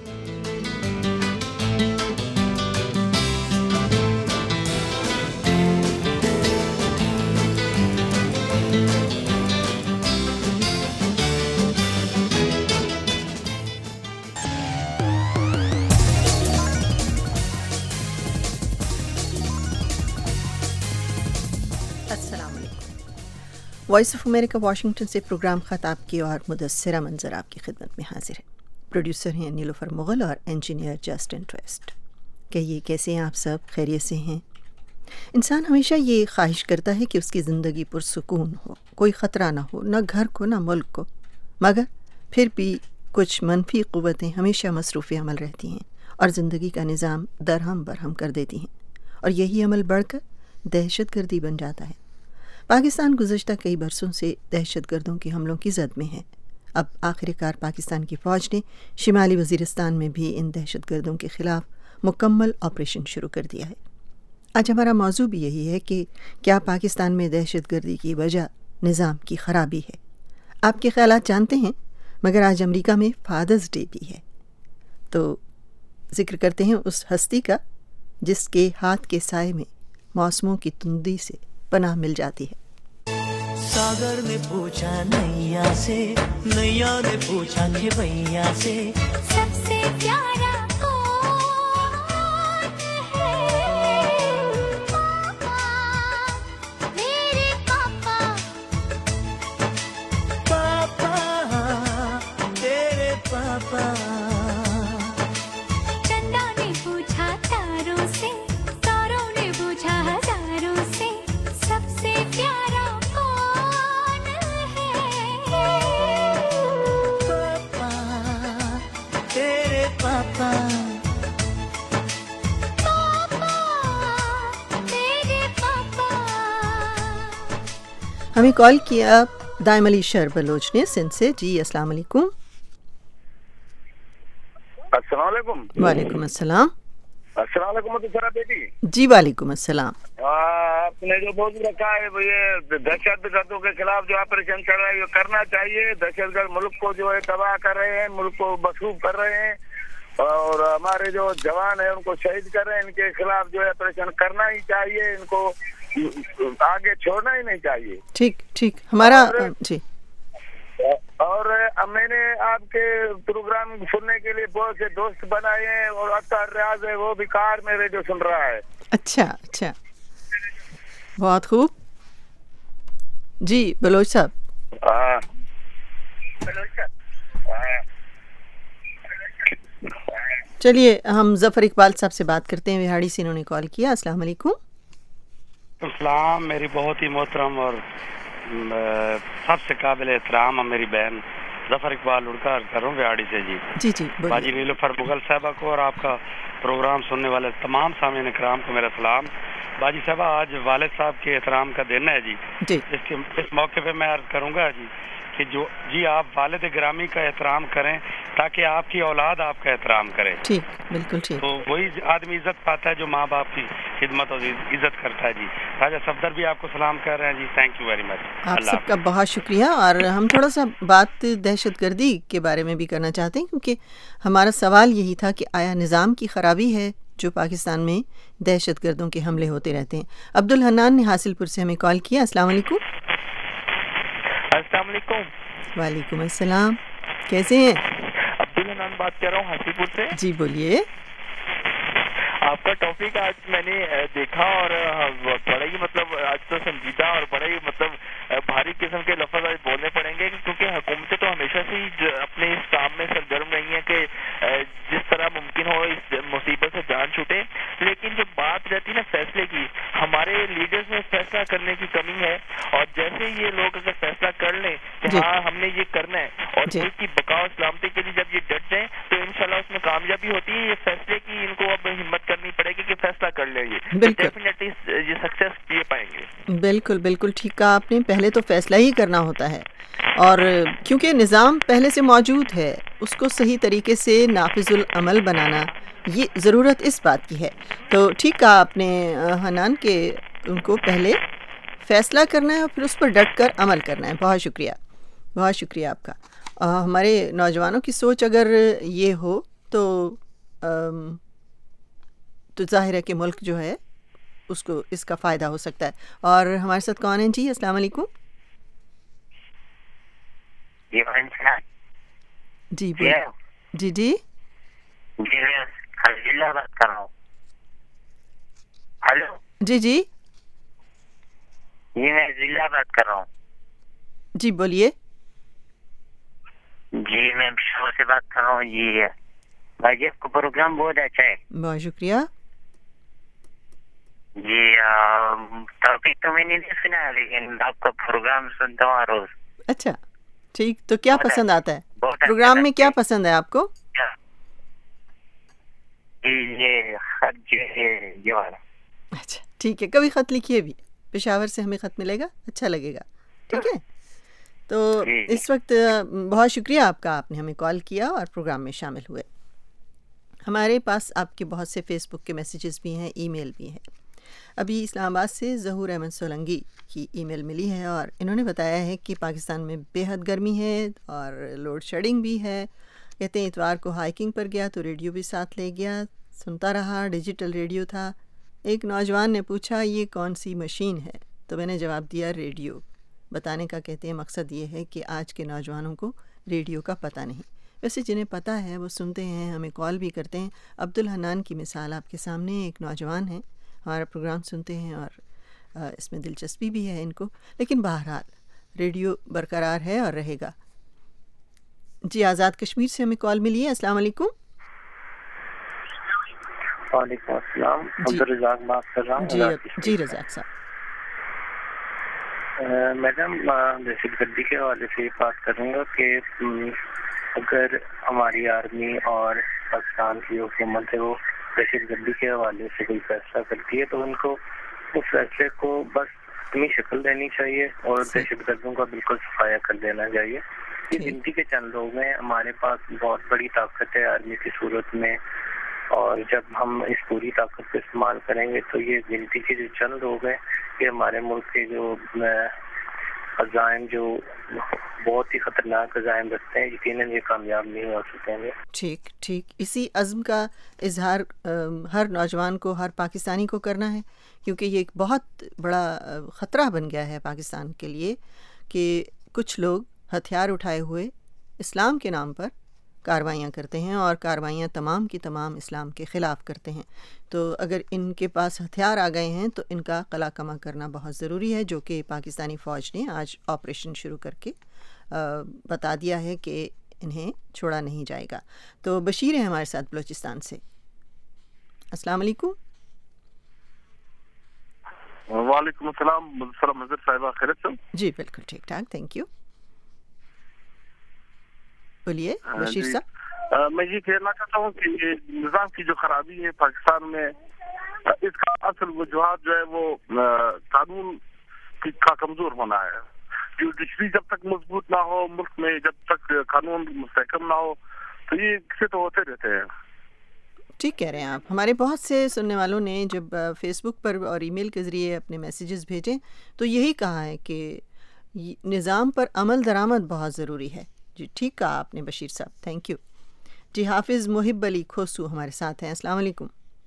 وائس آف امریکہ واشنگٹن سے پروگرام خط آپ کی اور مدثرہ منظر آپ کی خدمت میں حاضر ہے. پروڈیوسر ہیں نیلوفر مغل اور انجینئر جسٹن ٹویسٹ. کہیے کیسے ہیں آپ سب؟ خیریت سے ہیں؟ انسان ہمیشہ یہ خواہش کرتا ہے کہ اس کی زندگی پرسکون ہو, کوئی خطرہ نہ ہو, نہ گھر کو نہ ملک کو, مگر پھر بھی کچھ منفی قوتیں ہمیشہ مصروف عمل رہتی ہیں اور زندگی کا نظام درہم برہم کر دیتی ہیں, اور یہی عمل بڑھ کر دہشت گردی بن جاتا ہے. پاکستان گزشتہ کئی برسوں سے دہشت گردوں کے حملوں کی زد میں ہے. اب آخر کار پاکستان کی فوج نے شمالی وزیرستان میں بھی ان دہشت گردوں کے خلاف مکمل آپریشن شروع کر دیا ہے. آج ہمارا موضوع بھی یہی ہے کہ کیا پاکستان میں دہشت گردی کی وجہ نظام کی خرابی ہے؟ آپ کے خیالات جانتے ہیں, مگر آج امریکہ میں فادرز ڈے بھی ہے, تو ذکر کرتے ہیں اس ہستی کا جس کے ہاتھ کے سائے میں موسموں کی تندی سے پناہ مل جاتی ہے. ساگر نے پوچھا نیا سے, نیا نے پوچھا کہ بھیا سے, سب سے پیارا کون ہے؟ پاپا, میرے پاپا, پاپا, تیرے پاپا. چندا نے پوچھا تاروں سے, تاروں نے پوچھا ہزاروں سے, سب سے پیارا ہمیں کال کیا دائم علی شر بلوچ نے سندھ سے. جی السلام علیکم. السلام علیکم. وعلیکم السلام. السلام علیکم مدثرہ بیٹی. جی وعلیکم السلام. آپ نے جو موضوع رکھا ہے یہ دہشت گردوں کے خلاف جو آپریشن چل رہا ہے یہ کرنا چاہیے. دہشت گرد ملک کو جو ہے تباہ کر رہے ہیں, ملک کو مصروف کر رہے ہیں, اور ہمارے جو جوان ہیں ان کو شہید کر رہے ہیں. ان کے خلاف جو ہے آپریشن کرنا ہی چاہیے, ان کو آگے چھوڑنا ہی نہیں چاہیے. ٹھیک ٹھیک. ہمارا جی. اور میں نے آپ کے پروگرام سننے کے لیے بہت سے دوست بنائے ہیں, اور اطہر ریاض ہے وہ بھی کار میں ریڈیو سن رہا ہے. اچھا اچھا, بہت خوب. جی بلوچ صاحب. چلیے ہم ظفر اقبال صاحب سے بات کرتے ہیں, وہاڑی سے انہوں نے کال کیا. السلام علیکم. السلام. میری بہت ہی محترم اور سب سے قابل احترام میری بہن ظفر اقبال لڑکا کر رہا ہوں وہاڑی سے. جی جی جی. باجی نیلوفر مغل صاحبہ کو اور آپ کا پروگرام سننے والے تمام سامعین کرام کو میرا سلام. باجی صاحبہ آج والد صاحب کے احترام کا دن ہے. جی اس موقع پہ میں عرض کروں گا جی کہ جو جی آپ والد گرامی کا احترام کریں تاکہ آپ کی اولاد آپ کا احترام کرے. ٹھیک, بالکل ٹھیک. تو وہی آدمی عزت پاتا ہے جو ماں باپ کی خدمت اور عزت کرتا ہے. جی راجہ صفدر بھی آپ کو سلام کر رہے ہیں. جی تھینک یو ویری مچ. آپ سب کا بہت شکریہ. اور ہم تھوڑا سا بات دہشت گردی کے بارے میں بھی کرنا چاہتے ہیں, کیونکہ ہمارا سوال یہی تھا کہ آیا نظام کی خرابی ہے جو پاکستان میں دہشت گردوں کے حملے ہوتے رہتے ہیں. عبدالحنان نے حاصل پور سے ہمیں کال کیا. السلام علیکم. السلام علیکم. وعلیکم السلام. کیسے ہیں؟ عبدالحنان بات کر رہا ہوں حاصل پور سے. جی بولیے. آپ کا ٹاپک آج میں نے دیکھا اور بڑا ہی مطلب آج تو سنجیدہ اور بڑا ہی مطلب بھاری قسم کے لفظ آج بولنے پڑیں گے, کیونکہ حکومتیں تو ہمیشہ سے ہی اپنے اس کام میں سرگرم رہی ہیں کہ جس طرح ممکن ہو اس مصیبت سے جان چھوٹے. لیکن جو بات رہتی ہے نا فیصلے کی, ہمارے لیڈرز میں فیصلہ کرنے کی کمی ہے. اور جیسے یہ لوگ اگر فیصلہ کر لیں کہ ہاں ہم نے یہ کرنا ہے اور ملک کی بقا و سلامتی کے لیے جب یہ ڈٹ جائیں تو انشاءاللہ اس میں کامیابی ہوتی ہے. یہ فیصلے کی ان کو اب ہمت کرنی پڑے گی کہ فیصلہ کر لیں گے, ڈیفینیٹلی یہ سکسیس یہ پائیں گے. بالکل بالکل ٹھیک کہا آپ نے. پہلے تو فیصلہ ہی کرنا ہوتا ہے. اور کیونکہ نظام پہلے سے موجود ہے اس کو صحیح طریقے سے نافذ العمل بنانا یہ ضرورت اس بات کی ہے. تو ٹھیک کہا آپ نے حنان کہ ان کو پہلے فیصلہ کرنا ہے اور پھر اس پر ڈٹ کر عمل کرنا ہے. بہت شکریہ، بہت شکریہ آپ کا. ہمارے نوجوانوں کی سوچ اگر یہ ہو تو ظاہر ہے کہ ملک جو ہے اس کو اس کا فائدہ ہو سکتا ہے. اور ہمارے ساتھ کون ہیں جی؟ السلام علیکم. جی جی جی ضلع بات کر رہا ہوں. ہلو جی جی جی میں ضلع بات کر رہا ہوں. جی بولیے. جی میں شو سے بات کر رہا ہوں. جی بھائی جی آپ کا پروگرام بہت اچھا ہے. بہت شکریہ. جی ٹاپک تو میں نے نہیں سنا لیکن آپ کا پروگرام سنتا ہوں ہر روز. اچھا ٹھیک. تو کیا پسند آتا ہے پروگرام میں؟ کیا پسند ہے آپ کو؟ اچھا ٹھیک ہے. کبھی خط لکھیے بھی، پشاور سے ہمیں خط ملے گا، اچھا لگے گا. ٹھیک ہے. تو اس وقت بہت شکریہ آپ کا، آپ نے ہمیں کال کیا اور پروگرام میں شامل ہوئے. ہمارے پاس آپ کے بہت سے فیس بک کے میسیجز بھی ہیں، ای میل بھی ہیں. ابھی اسلام آباد سے ظہور احمد سولنگی کی ای میل ملی ہے اور انہوں نے بتایا ہے کہ پاکستان میں بے حد گرمی ہے اور لوڈ شیڈنگ بھی ہے. کہتے ہیں اتوار کو ہائیکنگ پر گیا تو ریڈیو بھی ساتھ لے گیا، سنتا رہا، ڈیجیٹل ریڈیو تھا. ایک نوجوان نے پوچھا یہ کون سی مشین ہے؟ تو میں نے جواب دیا ریڈیو. بتانے کا کہتے ہیں مقصد یہ ہے کہ آج کے نوجوانوں کو ریڈیو کا پتہ نہیں. ویسے جنہیں پتہ ہے وہ سنتے ہیں، ہمیں کال بھی کرتے ہیں. عبدالحنان کی مثال آپ کے سامنے، ایک نوجوان ہیں، ہمارا پروگرام سنتے ہیں اور اس میں دلچسپی بھی ہے ان کو. لیکن بہرحال ریڈیو برقرار ہے اور رہے گا. جی آزاد کشمیر سے ہمیں کال ملی ہے. السلام علیکم. وعلیکم السلام. عبدالرزاق بات کر رہا ہوں. جی رزاق صاحب. میڈم دہشت گردی کے حوالے سے بات کروں گا کہ اگر ہماری آرمی اور پاکستان کی حکومت ہے وہ دہشت گردی کے حوالے سے کوئی فیصلہ کرتی ہے تو ان کو اس فیصلے کو بس اپنی شکل دینی چاہیے اور دہشت گردوں کا بالکل صفایا کر دینا چاہیے. یہ گنتی کے چند لوگ ہیں، ہمارے پاس بہت بڑی طاقت ہے آرمی کی صورت میں، اور جب ہم اس پوری طاقت کو استعمال کریں گے تو یہ گنتی کے جو چند لوگ ہیں یہ ہمارے ملک کے جو عزائم جو بہت ہی خطرناک عزائم رکھتے ہیں یقیناً یہ کامیاب نہیں ہو سکیں گے. ٹھیک ٹھیک. اسی عزم کا اظہار ہر نوجوان کو، ہر پاکستانی کو کرنا ہے کیونکہ یہ ایک بہت بڑا خطرہ بن گیا ہے پاکستان کے لیے کہ کچھ لوگ ہتھیار اٹھائے ہوئے اسلام کے نام پر کاروائیاں کرتے ہیں اور کاروائیاں تمام کی تمام اسلام کے خلاف کرتے ہیں. تو اگر ان کے پاس ہتھیار آ گئے ہیں تو ان کا قلع کما کرنا بہت ضروری ہے، جو کہ پاکستانی فوج نے آج آپریشن شروع کر کے بتا دیا ہے کہ انہیں چھوڑا نہیں جائے گا. تو بشیر ہیں ہمارے ساتھ بلوچستان سے. السلام علیکم. وعلیکم السلام. السلام حضرت صاحبہ، خیریت سے؟ جی بالکل ٹھیک ٹھاک، تھینک یو. بولیے بشیر صاحب. میں یہ کہنا چاہتا ہوں کہ یہ نظام کی جو خرابی ہے پاکستان میں، اس کا اصل وجوہات جو ہے وہ قانون کا کمزور ہونا ہے. جوڈیشری جب تک مضبوط نہ ہو ملک میں، جب تک قانون مستحکم نہ ہو تو یہ کسی تو ہوتے رہتے ہیں. ٹھیک کہہ رہے ہیں آپ. ہمارے بہت سے سننے والوں نے جب فیس بک پر اور ای میل کے ذریعے اپنے میسیجز بھیجے تو یہی کہا ہے کہ نظام پر عمل درآمد بہت ضروری ہے. جی ٹھیک کہا آپ نے بشیر صاحب، تھینک یو. جی حافظ محب علی کھوسو ہمارے ساتھ ہیں. السلام علیکم.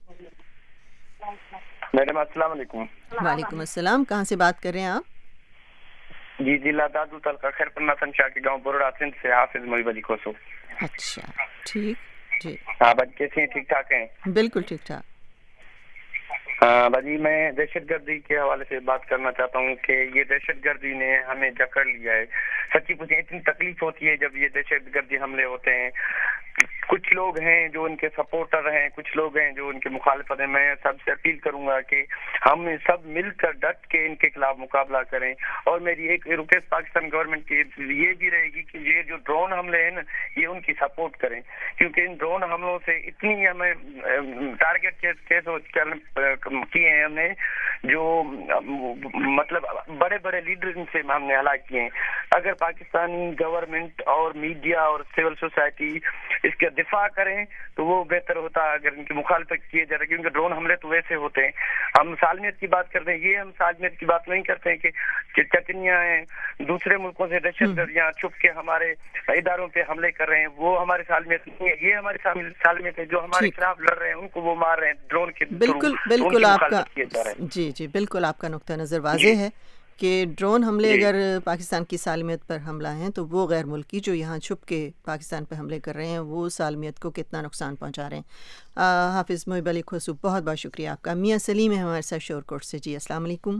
میڈم السلام علیکم. وعلیکم السلام. کہاں سے بات کر رہے ہیں آپ؟ جی ضلع دادو تعلقہ خیر پرناسن شاہ کے گاؤں بروڑا سندھ سے حافظ محب علی کھوسو. اچھا ٹھیک. جی ہاں بھائی کیسے ہیں؟ ٹھیک ٹھاک ہیں؟ بالکل ٹھیک ٹھاک. ہاں بھائی میں دہشت گردی کے حوالے سے بات کرنا چاہتا ہوں کہ یہ دہشت گردی نے ہمیں جکڑ لیا ہے. سچی پوچھیں اتنی تکلیف ہوتی ہے جب یہ دہشت گردی حملے ہوتے ہیں. کچھ لوگ ہیں جو ان کے سپورٹر ہیں، کچھ لوگ ہیں جو ان کے مخالفت ہیں. میں سب سے اپیل کروں گا کہ ہم سب مل کر ڈٹ کے ان کے خلاف مقابلہ کریں. اور میری ایک ریکویسٹ پاکستان گورنمنٹ کی یہ بھی رہے گی کہ یہ جو ڈرون حملے ہیں نا یہ ان کی سپورٹ کریں، کیونکہ ان ڈرون حملوں سے اتنی ہمیں ٹارگیٹ کیے ہیں ہم نے جو مطلب بڑے بڑے لیڈر ان سے ہم نے ہلاک کیے ہیں. اگر پاکستانی گورنمنٹ اور میڈیا اور سول سوسائٹی اس کا دفاع کریں تو وہ بہتر ہوتا. اگر ان کی مخالفت کیے جا رہے کیونکہ ڈرون حملے تو ویسے ہوتے ہیں. ہم سالمیت کی بات کرتے ہیں, یہ ہم سالمیت کی بات نہیں کرتے ہیں کہ چچنیاں ہیں دوسرے ملکوں سے دہشت گرد یہاں چھپ کے ہمارے اداروں پہ حملے کر رہے ہیں, وہ ہماری سالمیت نہیں ہے. یہ ہماری سالمیت ہے جو ہمارے خلاف لڑ رہے ہیں ان کو وہ مار رہے ہیں ڈرون کے. بالکل آپ کا جی بالکل آپ کا نقطہ نظر واضح ہے کہ ڈرون حملے اگر پاکستان کی سالمیت پر حملہ ہیں تو وہ غیر ملکی جو یہاں چھپ کے پاکستان پہ حملے کر رہے ہیں وہ سالمیت کو کتنا نقصان پہنچا رہے ہیں. حافظ محب علی کھوسو, بہت بہت شکریہ آپ کا. میاں سلیم ہے ہمارے ساتھ شور کوٹ سے. جی السلام علیکم.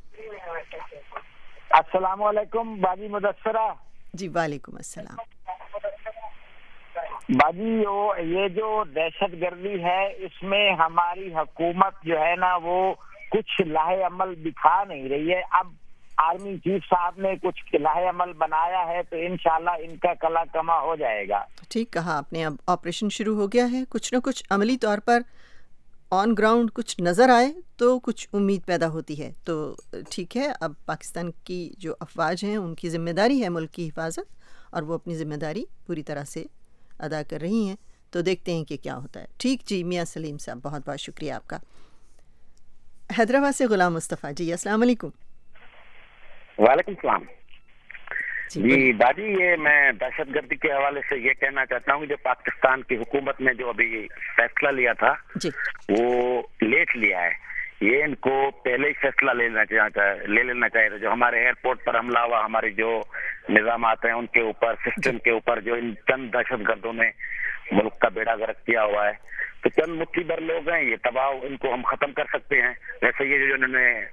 السلام علیکم باجی مدثرہ. جی وعلیکم السلام. باجی یہ جو دہشت گردی ہے اس میں ہماری حکومت جو ہے نا وہ کچھ لاہے عمل دکھا نہیں رہی ہے. اب آرمی چیف صاحب نے کچھ لاہے عمل بنایا ہے تو انشاءاللہ ان کا کلا کما ہو جائے گا. ٹھیک کہا آپ نے. اب آپریشن شروع ہو گیا ہے, کچھ نہ کچھ عملی طور پر آن گراؤنڈ کچھ نظر آئے تو کچھ امید پیدا ہوتی ہے. تو ٹھیک ہے, اب پاکستان کی جو افواج ہیں ان کی ذمہ داری ہے ملک کی حفاظت اور وہ اپنی ذمہ داری پوری طرح سے ادا کر رہی ہیں. تو دیکھتے ہیں کہ کیا ہوتا ہے. ٹھیک جی میاں سلیم صاحب بہت بہت شکریہ آپ کا. حیدرآباد سے غلام مصطفیٰ. جی السلام علیکم. وعلیکم السلام. جی باجی یہ میں دہشت گردی کے حوالے سے یہ کہنا چاہتا ہوں کہ جو پاکستان کی حکومت نے جو ابھی فیصلہ لیا تھا وہ لیٹ لیا ہے. یہ ان کو پہلے ہی فیصلہ لے لینا چاہیے. جو ہمارے ایئرپورٹ پر حملہ ہوا, ہمارے جو نظامات ہیں ان کے اوپر, سسٹم کے اوپر, جو ان چند دہشت گردوں نے ملک کا بیڑا غرق کیا ہوا ہے, تو چند مٹھی بھر لوگ ہیں, یہ تباہ ان کو ہم ختم کر سکتے ہیں. ویسے یہ جو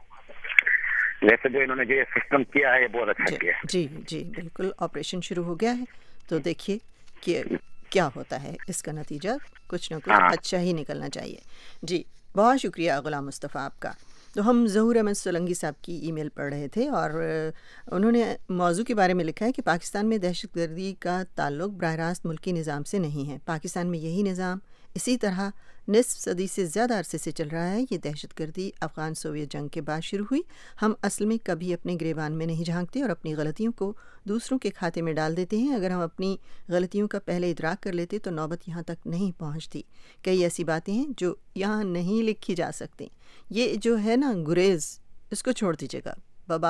انہوں نے جو سسٹم کیا ہے یہ بہت اچھا کیا ہے. جی بالکل. آپریشن شروع ہو گیا ہے تو دیکھیے کہ کیا ہوتا ہے. اس کا نتیجہ کچھ نہ کچھ اچھا ہی نکلنا چاہیے. جی بہت شکریہ غلام مصطفیٰ آپ کا. تو ہم ظہور احمد سولنگی صاحب کی ای میل پڑھ رہے تھے اور انہوں نے موضوع کے بارے میں لکھا ہے کہ پاکستان میں دہشت گردی کا تعلق براہ راست ملکی نظام سے نہیں ہے. پاکستان میں یہی نظام اسی طرح نصف صدی سے زیادہ عرصے سے چل رہا ہے. یہ دہشت گردی افغان سوویت جنگ کے بعد شروع ہوئی. ہم اصل میں کبھی اپنے گریبان میں نہیں جھانکتے اور اپنی غلطیوں کو دوسروں کے کھاتے میں ڈال دیتے ہیں. اگر ہم اپنی غلطیوں کا پہلے ادراک کر لیتے تو نوبت یہاں تک نہیں پہنچتی. کئی ایسی باتیں ہیں جو یہاں نہیں لکھی جا سکتی. یہ جو ہے نا گریز, اس کو چھوڑ دیجیے گا.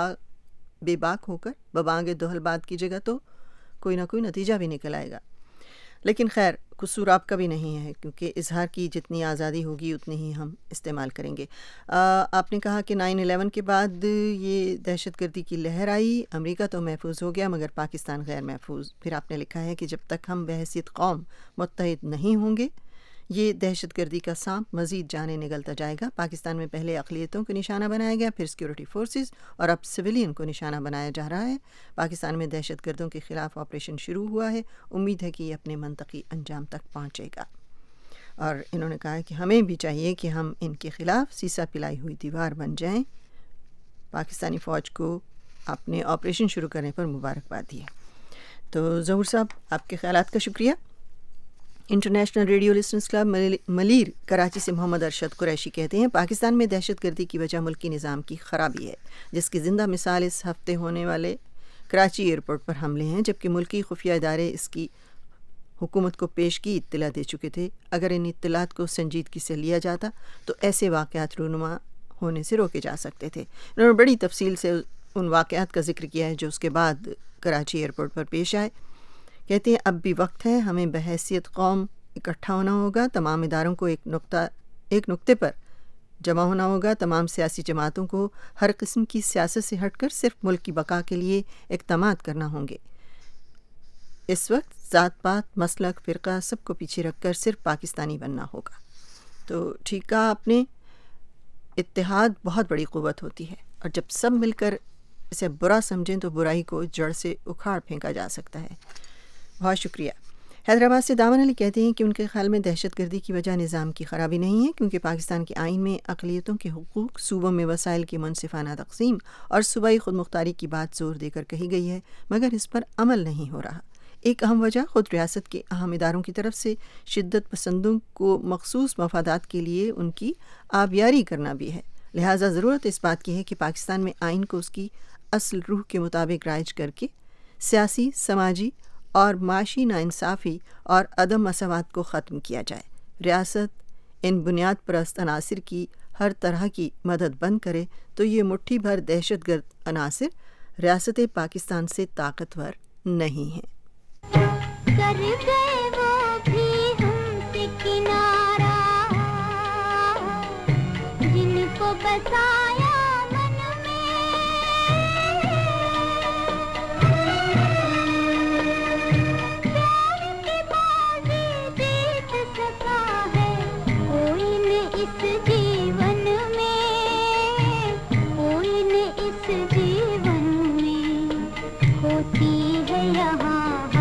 بے باک ہو کر ببانگ دوہل بات کیجیے گا تو کوئی نہ کوئی نتیجہ بھی نکل آئے گا. لیکن خیر قصور آپ کا بھی نہیں ہے کیونکہ اظہار کی جتنی آزادی ہوگی اتنی ہی ہم استعمال کریں گے. آپ نے کہا کہ 9/11 کے بعد یہ دہشت گردی کی لہر آئی, امریکہ تو محفوظ ہو گیا مگر پاکستان غیر محفوظ. پھر آپ نے لکھا ہے کہ جب تک ہم بحیثیت قوم متحد نہیں ہوں گے یہ دہشت گردی کا سانپ مزید جانے نگلتا جائے گا. پاکستان میں پہلے اقلیتوں کو نشانہ بنایا گیا, پھر سیکورٹی فورسز اور اب سویلین کو نشانہ بنایا جا رہا ہے. پاکستان میں دہشت گردوں کے خلاف آپریشن شروع ہوا ہے. امید ہے کہ یہ اپنے منطقی انجام تک پہنچے گا. اور انہوں نے کہا کہ ہمیں بھی چاہیے کہ ہم ان کے خلاف سیسا پلائی ہوئی دیوار بن جائیں. پاکستانی فوج کو اپنے آپریشن شروع کرنے پر مبارکباد دی ہے. تو ظہور صاحب آپ کے خیالات کا شکریہ. International radio listeners club Malir Karachi سے محمد ارشد قریشی کہتے ہیں پاکستان میں دہشت گردی کی وجہ ملکی نظام کی خرابی ہے, جس کی زندہ مثال اس ہفتے ہونے والے کراچی ایئرپورٹ پر حملے ہیں, جبکہ ملکی خفیہ ادارے اس کی حکومت کو پیش کی اطلاع دے چکے تھے. اگر ان اطلاعات کو سنجیدگی سے لیا جاتا تو ایسے واقعات رونما ہونے سے روکے جا سکتے تھے. انہوں نے بڑی تفصیل سے ان واقعات کا ذکر کیا ہے جو اس کے بعد کراچی ایئرپورٹ پر پیش آئے. کہتے ہیں اب بھی وقت ہے, ہمیں بحیثیت قوم اکٹھا ہونا ہوگا. تمام اداروں کو ایک نقطے پر جمع ہونا ہوگا. تمام سیاسی جماعتوں کو ہر قسم کی سیاست سے ہٹ کر صرف ملک کی بقا کے لیے اقدامات کرنا ہوں گے. اس وقت ذات پات, مسلک, فرقہ سب کو پیچھے رکھ کر صرف پاکستانی بننا ہوگا. تو ٹھیک کہا آپ نے, اتحاد بہت بڑی قوت ہوتی ہے اور جب سب مل کر اسے برا سمجھیں تو برائی کو جڑ سے اکھاڑ پھینکا جا سکتا ہے. بہت شکریہ. حیدرآباد سے دامن علی کہتے ہیں کہ ان کے خیال میں دہشت گردی کی وجہ نظام کی خرابی نہیں ہے, کیونکہ پاکستان کے آئین میں اقلیتوں کے حقوق, صوبوں میں وسائل کی منصفانہ تقسیم اور صوبائی خود مختاری کی بات زور دے کر کہی گئی ہے, مگر اس پر عمل نہیں ہو رہا. ایک اہم وجہ خود ریاست کے اہم اداروں کی طرف سے شدت پسندوں کو مخصوص مفادات کے لیے ان کی آبیاری کرنا بھی ہے. لہٰذا ضرورت اس بات کی ہے کہ پاکستان میں آئین کو اس کی اصل روح کے مطابق رائج کر کے سیاسی، سماجی اور معاشی ناانصافی اور عدم مساوات کو ختم کیا جائے۔ ریاست ان بنیاد پرست عناصر کی ہر طرح کی مدد بند کرے تو یہ مٹھی بھر دہشت گرد عناصر ریاست پاکستان سے طاقتور نہیں ہیں۔ کر گئے وہ بھی ہم سے کنارہ، جن کو بسایا من میں، پیار کی بازی جیت سکا ہے کوئی نہ اس جیون میں، کوئی نہ اس جیون میں، ہوتی ہے یہاں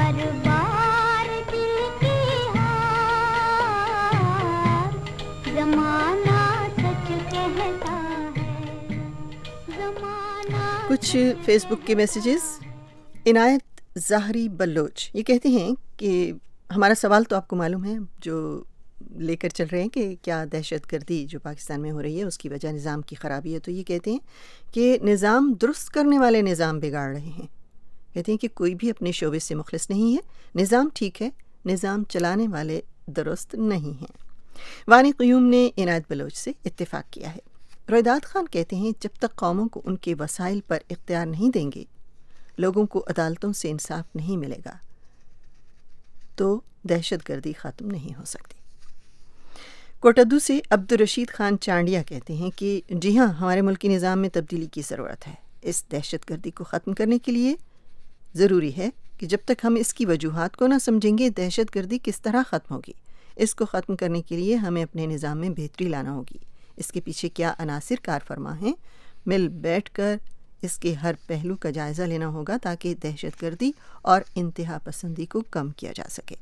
کچھ فیس بک کے میسیجز۔ عنایت ظاہری بلوچ یہ کہتے ہیں کہ ہمارا سوال تو آپ کو معلوم ہے جو لے کر چل رہے ہیں کہ کیا دہشت گردی جو پاکستان میں ہو رہی ہے اس کی وجہ نظام کی خرابی ہے، تو یہ کہتے ہیں کہ نظام درست کرنے والے نظام بگاڑ رہے ہیں۔ کہتے ہیں کہ کوئی بھی اپنے شعبے سے مخلص نہیں ہے، نظام ٹھیک ہے، نظام چلانے والے درست نہیں ہیں۔ وانی قیوم نے عنایت بلوچ سے اتفاق کیا ہے۔ رویداد خان کہتے ہیں جب تک قوموں کو ان کے وسائل پر اختیار نہیں دیں گے، لوگوں کو عدالتوں سے انصاف نہیں ملے گا تو دہشت گردی ختم نہیں ہو سکتی۔ کوٹدو سے عبدالرشید خان چانڈیا کہتے ہیں کہ جی ہاں، ہمارے ملکی نظام میں تبدیلی کی ضرورت ہے۔ اس دہشت گردی کو ختم کرنے کے لیے ضروری ہے کہ جب تک ہم اس کی وجوہات کو نہ سمجھیں گے دہشت گردی کس طرح ختم ہوگی۔ اس کو ختم کرنے کے لیے ہمیں اپنے نظام میں بہتری لانا ہوگی۔ اس کے پیچھے کیا عناصر کار فرما ہیں، مل بیٹھ کر اس کے ہر پہلو کا جائزہ لینا ہوگا تاکہ دہشت گردی اور انتہا پسندی کو کم کیا جا سکے۔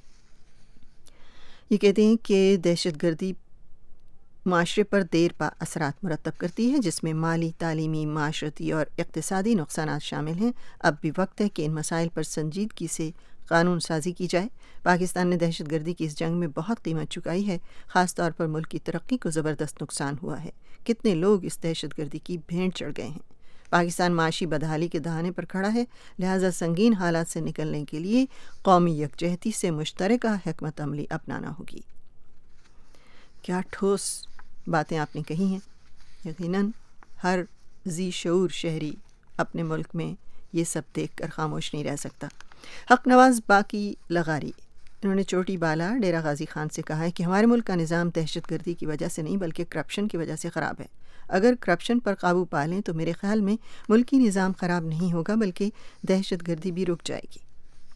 یہ کہتے ہیں کہ دہشت گردی معاشرے پر دیر پا اثرات مرتب کرتی ہے جس میں مالی، تعلیمی، معاشرتی اور اقتصادی نقصانات شامل ہیں۔ اب بھی وقت ہے کہ ان مسائل پر سنجیدگی سے قانون سازی کی جائے۔ پاکستان نے دہشت گردی کی اس جنگ میں بہت قیمت چکائی ہے، خاص طور پر ملک کی ترقی کو زبردست نقصان ہوا ہے۔ کتنے لوگ اس دہشت گردی کی بھینٹ چڑھ گئے ہیں۔ پاکستان معاشی بدحالی کے دہانے پر کھڑا ہے، لہٰذا سنگین حالات سے نکلنے کے لیے قومی یکجہتی سے مشترکہ حکمت عملی اپنانا ہوگی۔ کیا ٹھوس باتیں آپ نے کہی ہیں۔ یقیناً ہر ذی شعور شہری اپنے ملک میں یہ سب دیکھ کر خاموش نہیں رہ سکتا۔ حق نواز باقی لغاری انہوں نے چوٹی بالا ڈیرہ غازی خان سے کہا ہے کہ ہمارے ملک کا نظام دہشت گردی کی وجہ سے نہیں بلکہ کرپشن کی وجہ سے خراب ہے۔ اگر کرپشن پر قابو پا لیں تو میرے خیال میں ملکی نظام خراب نہیں ہوگا بلکہ دہشت گردی بھی رک جائے گی۔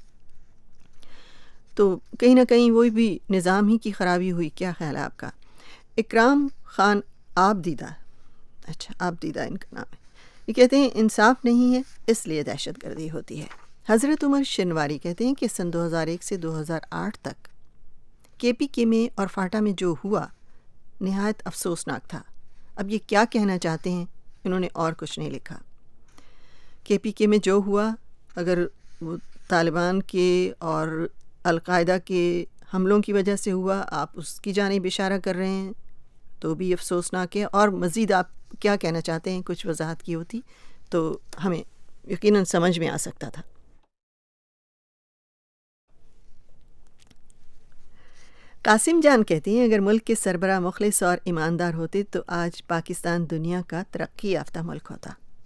تو کہیں نہ کہیں وہی بھی نظام ہی کی خرابی ہوئی، کیا خیال ہے آپ کا؟ اکرام خان آبدیدہ، اچھا آبدیدہ ان کا نام ہے، یہ کہتے ہیں انصاف نہیں ہے اس لیے دہشت گردی ہوتی ہے۔ حضرت عمر شنواری کہتے ہیں کہ سن 2001 سے 2008 تک کے پی کے میں اور فاٹا میں جو ہوا نہایت افسوسناک تھا۔ اب یہ کیا کہنا چاہتے ہیں انہوں نے اور کچھ نہیں لکھا۔ کے پی کے میں جو ہوا اگر وہ طالبان کے اور القاعدہ کے حملوں کی وجہ سے ہوا، آپ اس کی جانب اشارہ کر رہے ہیں تو بھی افسوسناک ہے، اور مزید آپ کیا کہنا چاہتے ہیں کچھ وضاحت کی ہوتی تو ہمیں یقیناً سمجھ میں آ سکتا تھا۔ قاسم جان کہتے ہیں اگر ملک کے سربراہ مخلص اور ایماندار ہوتے تو آج پاکستان دنیا کا ترقی یافتہ ملک ہوتا۔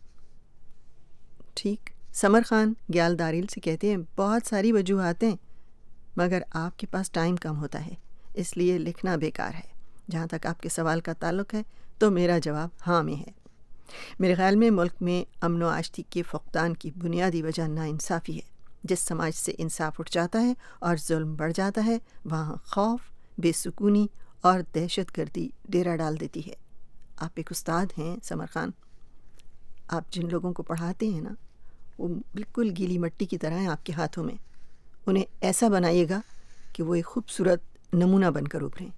ٹھیک۔ سمر خان گیال داریل سے کہتے ہیں بہت ساری وجوہات ہیں مگر آپ کے پاس ٹائم کم ہوتا ہے اس لیے لکھنا بیکار ہے۔ جہاں تک آپ کے سوال کا تعلق ہے تو میرا جواب ہاں میں ہے۔ میرے خیال میں ملک میں امن و آشتی کے فقدان کی بنیادی وجہ ناانصافی ہے۔ جس سماج سے انصاف اٹھ جاتا ہے اور ظلم بڑھ جاتا ہے وہاں خوف، بے سکونی اور دہشت گردی ڈیرا ڈال دیتی ہے۔ آپ ایک استاد ہیں سمر خان، آپ جن لوگوں کو پڑھاتے ہیں نا وہ بالکل گیلی مٹی کی طرح ہیں آپ کے ہاتھوں میں، انہیں ایسا بنائیے گا کہ وہ ایک خوبصورت نمونہ بن کر ابھریں۔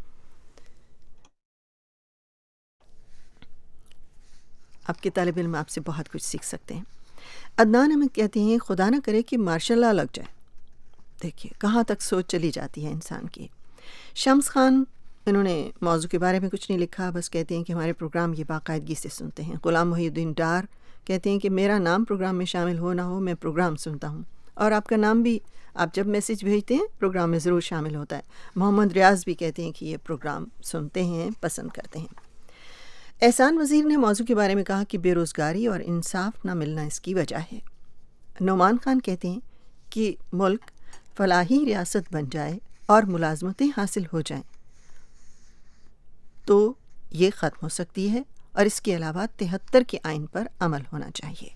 آپ کے طالب علم آپ سے بہت کچھ سیکھ سکتے ہیں۔ عدنان احمد کہتے ہیں خدا نہ کرے کہ مارشل لا لگ جائے۔ دیکھیے کہاں تک سوچ چلی جاتی ہے انسان کی۔ شمس خان انہوں نے موضوع کے بارے میں کچھ نہیں لکھا، بس کہتے ہیں کہ ہمارے پروگرام یہ باقاعدگی سے سنتے ہیں۔ غلام محی الدین ڈار کہتے ہیں کہ میرا نام پروگرام میں شامل ہو نہ ہو، میں پروگرام سنتا ہوں، اور آپ کا نام بھی آپ جب میسیج بھیجتے ہیں پروگرام میں ضرور شامل ہوتا ہے۔ محمد ریاض بھی کہتے ہیں کہ یہ پروگرام سنتے ہیں، پسند کرتے ہیں۔ احسان وزیر نے موضوع کے بارے میں کہا کہ بے روزگاری اور انصاف نہ ملنا اس کی وجہ ہے۔ نعمان خان کہتے ہیں کہ ملک فلاحی ریاست بن جائے اور ملازمتیں حاصل ہو جائیں تو یہ ختم ہو سکتی ہے، اور اس کے علاوہ 73 کے آئین پر عمل ہونا چاہیے۔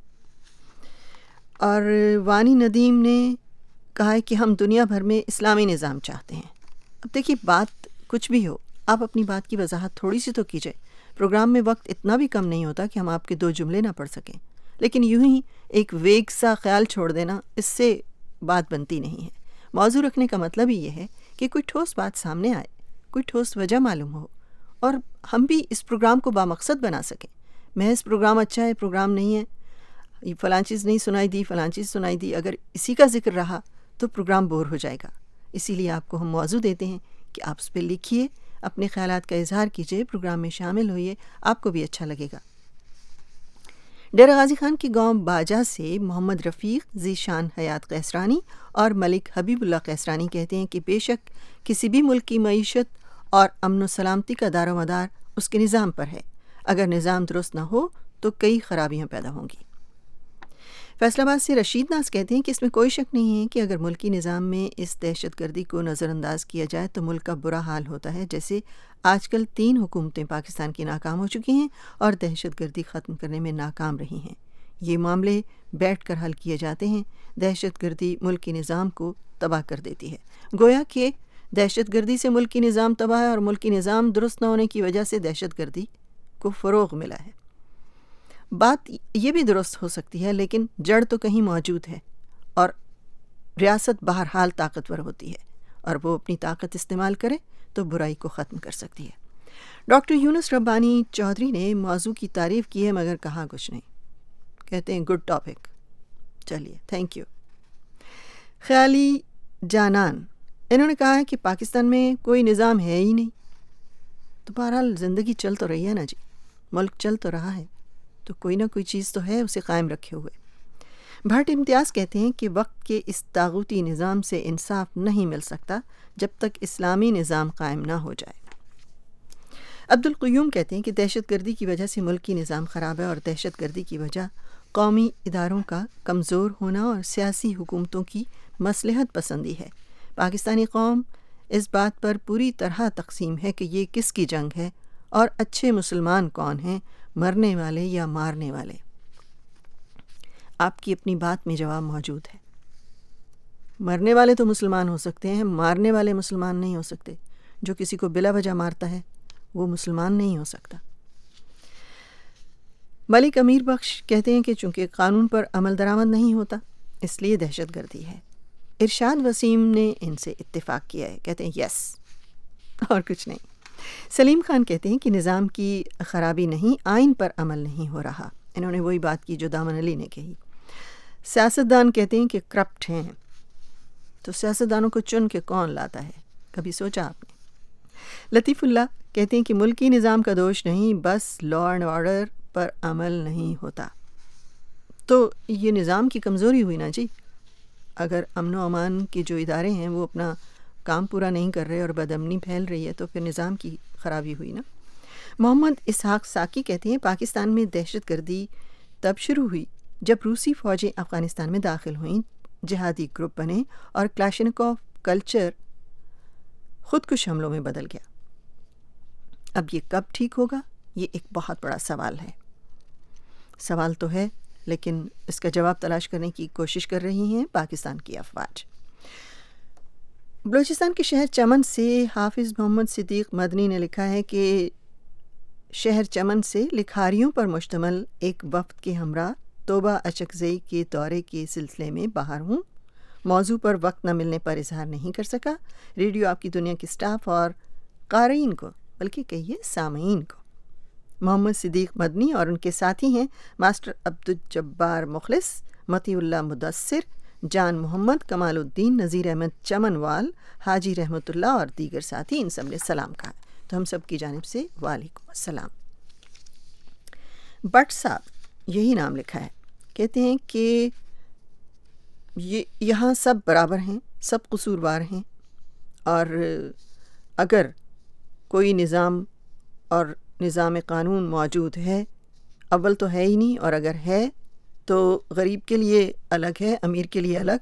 اور وانی ندیم نے کہا ہے کہ ہم دنیا بھر میں اسلامی نظام چاہتے ہیں۔ اب دیکھیے، بات کچھ بھی ہو، آپ اپنی بات کی وضاحت تھوڑی سی تو کیجئے۔ پروگرام میں وقت اتنا بھی کم نہیں ہوتا کہ ہم آپ کے 2 جملے نہ پڑھ سکیں، لیکن یوں ہی ایک ویگ سا خیال چھوڑ دینا، اس سے بات بنتی نہیں ہے۔ موضوع رکھنے کا مطلب ہی یہ ہے کہ کوئی ٹھوس بات سامنے آئے، کوئی ٹھوس وجہ معلوم ہو، اور ہم بھی اس پروگرام کو بامقصد بنا سکیں۔ محض پروگرام اچھا ہے، پروگرام نہیں ہے، فلاں چیز نہیں سنائی دی، فلاں چیز سنائی دی، اگر اسی کا ذکر رہا تو پروگرام بور ہو جائے گا۔ اسی لیے آپ کو ہم موضوع دیتے ہیں کہ آپ اس پہ لکھیے، اپنے خیالات کا اظہار کیجئے، پروگرام میں شامل ہوئیے، آپ کو بھی اچھا لگے گا۔ ڈیرہ غازی خان کی گاؤں باجا سے محمد رفیق ذی شان حیات قیسرانی اور ملک حبیب اللہ قیسرانی کہتے ہیں کہ بے شک کسی بھی ملک کی معیشت اور امن و سلامتی کا دار و مدار اس کے نظام پر ہے، اگر نظام درست نہ ہو تو کئی خرابیاں پیدا ہوں گی۔ فیصل آباد سے رشید ناز کہتے ہیں کہ اس میں کوئی شک نہیں ہے کہ اگر ملکی نظام میں اس دہشت گردی کو نظر انداز کیا جائے تو ملک کا برا حال ہوتا ہے، جیسے آج کل 3 حکومتیں پاکستان کی ناکام ہو چکی ہیں اور دہشت گردی ختم کرنے میں ناکام رہی ہیں۔ یہ معاملے بیٹھ کر حل کیے جاتے ہیں، دہشت گردی ملکی نظام کو تباہ کر دیتی ہے۔ گویا کہ دہشت گردی سے ملکی نظام تباہ ہے، اور ملکی نظام درست نہ ہونے کی وجہ سے دہشت گردی کو فروغ ملا ہے۔ بات یہ بھی درست ہو سکتی ہے، لیکن جڑ تو کہیں موجود ہے، اور ریاست بہرحال طاقتور ہوتی ہے، اور وہ اپنی طاقت استعمال کرے تو برائی کو ختم کر سکتی ہے۔ ڈاکٹر یونس ربانی چودھری نے موضوع کی تعریف کی ہے مگر کہا کچھ نہیں، کہتے ہیں گڈ ٹاپک۔ چلیے، تھینک یو۔ خیالی جانان، انہوں نے کہا ہے کہ پاکستان میں کوئی نظام ہے ہی نہیں، تو بہرحال زندگی چل تو رہی ہے نا جی، ملک چل تو رہا ہے، تو کوئی نہ کوئی چیز تو ہے اسے قائم رکھے ہوئے۔ بھٹ امتیاز کہتے ہیں کہ وقت کے اس طاغوتی نظام سے انصاف نہیں مل سکتا جب تک اسلامی نظام قائم نہ ہو جائے۔ عبدالقیوم کہتے ہیں کہ دہشت گردی کی وجہ سے ملکی نظام خراب ہے، اور دہشت گردی کی وجہ قومی اداروں کا کمزور ہونا اور سیاسی حکومتوں کی مصلحت پسندی ہے۔ پاکستانی قوم اس بات پر پوری طرح تقسیم ہے کہ یہ کس کی جنگ ہے اور اچھے مسلمان کون ہیں، مرنے والے یا مارنے والے۔ آپ کی اپنی بات میں جواب موجود ہے۔ مرنے والے تو مسلمان ہو سکتے ہیں، مارنے والے مسلمان نہیں ہو سکتے۔ جو کسی کو بلا وجہ مارتا ہے وہ مسلمان نہیں ہو سکتا۔ ملک امیر بخش کہتے ہیں کہ چونکہ قانون پر عمل درآمد نہیں ہوتا اس لیے دہشت گردی ہے۔ ارشاد وسیم نے ان سے اتفاق کیا ہے، کہتے ہیں یس، اور کچھ نہیں۔ سلیم خان کہتے ہیں کہ نظام کی خرابی نہیں، آئین پر عمل نہیں ہو رہا۔ انہوں نے وہی بات کی جو دامن علی نے کہی۔ سیاستدان کہتے ہیں کہ کرپٹ ہیں، تو سیاستدانوں کو چن کے کون لاتا ہے، کبھی سوچا آپ نے؟ لطیف اللہ کہتے ہیں کہ ملکی نظام کا دوش نہیں، بس لا اینڈ آرڈر پر عمل نہیں ہوتا۔ تو یہ نظام کی کمزوری ہوئی نا جی، اگر امن و امان کے جو ادارے ہیں وہ اپنا کام پورا نہیں کر رہے اور بدامنی پھیل رہی ہے تو پھر نظام کی خرابی ہوئی نا۔ محمد اسحاق ساکی کہتے ہیں پاکستان میں دہشت گردی تب شروع ہوئی جب روسی فوجیں افغانستان میں داخل ہوئیں، جہادی گروپ بنے اور کلاشنکوف کلچر خودکش حملوں میں بدل گیا۔ اب یہ کب ٹھیک ہوگا، یہ ایک بہت بڑا سوال ہے۔ سوال تو ہے لیکن اس کا جواب تلاش کرنے کی کوشش کر رہی ہیں پاکستان کی افواج۔ بلوچستان کے شہر چمن سے حافظ محمد صدیق مدنی نے لکھا ہے کہ شہر چمن سے لکھاریوں پر مشتمل ایک وفد کے ہمراہ توبہ اچکزئی کے دورے کے سلسلے میں باہر ہوں۔ موضوع پر وقت نہ ملنے پر اظہار نہیں کر سکا۔ ریڈیو آپ کی دنیا کے سٹاف اور قارئین کو، بلکہ کہیے سامعین کو۔ محمد صدیق مدنی اور ان کے ساتھی ہیں ماسٹر عبدالجبار مخلص، مطیع اللہ مدثر، جان محمد، کمال الدین، نذیر احمد چمنوال، حاجی رحمت اللہ اور دیگر ساتھی، ان سب نے سلام کہا، تو ہم سب کی جانب سے وعلیکم السلام۔ بٹ صاحب یہی نام لکھا ہے، کہتے ہیں کہ یہاں سب برابر ہیں، سب قصوروار ہیں، اور اگر کوئی نظام اور نظام قانون موجود ہے، اول تو ہے ہی نہیں، اور اگر ہے تو غریب کے لیے الگ ہے، امیر کے لیے الگ،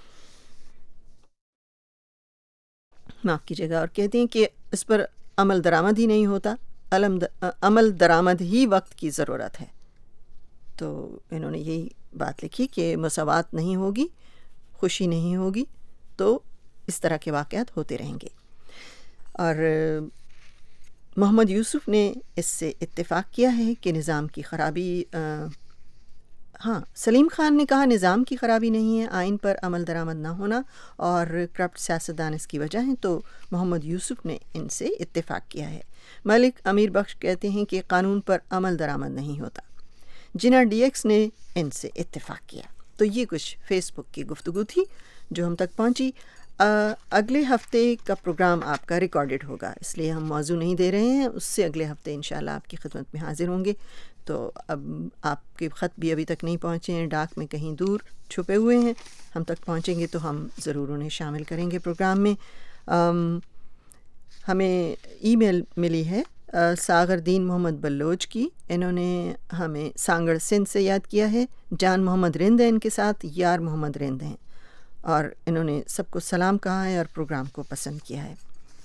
معاف کیجیے گا، اور کہتے ہیں کہ اس پر عمل درآمد ہی نہیں ہوتا، عمل درآمد ہی وقت کی ضرورت ہے۔ تو انہوں نے یہی بات لکھی کہ مساوات نہیں ہوگی، خوشی نہیں ہوگی، تو اس طرح کے واقعات ہوتے رہیں گے۔ اور محمد یوسف نے اس سے اتفاق کیا ہے کہ نظام کی خرابی، ہاں سلیم خان نے کہا نظام کی خرابی نہیں ہے، آئین پر عمل درآمد نہ ہونا اور کرپٹ سیاستدان اس کی وجہ ہیں، تو محمد یوسف نے ان سے اتفاق کیا ہے۔ ملک امیر بخش کہتے ہیں کہ قانون پر عمل درآمد نہیں ہوتا۔ جنا ڈی ایکس نے ان سے اتفاق کیا۔ تو یہ کچھ فیس بک کی گفتگو تھی جو ہم تک پہنچی۔ اگلے ہفتے کا پروگرام آپ کا ریکارڈڈ ہوگا، اس لیے ہم موضوع نہیں دے رہے ہیں، اس سے اگلے ہفتے انشاءاللہ آپ کی خدمت میں حاضر ہوں گے۔ تو اب آپ کے خط بھی ابھی تک نہیں پہنچے ہیں، ڈاک میں کہیں دور چھپے ہوئے ہیں، ہم تک پہنچیں گے تو ہم ضرور انہیں شامل کریں گے پروگرام میں۔ ہمیں ای میل ملی ہے ساغر دین محمد بلوچ کی، انہوں نے ہمیں سانگڑ سندھ سے یاد کیا ہے، جان محمد رند ہے ان کے ساتھ، یار محمد رند ہیں، اور انہوں نے سب کو سلام کہا ہے اور پروگرام کو پسند کیا ہے۔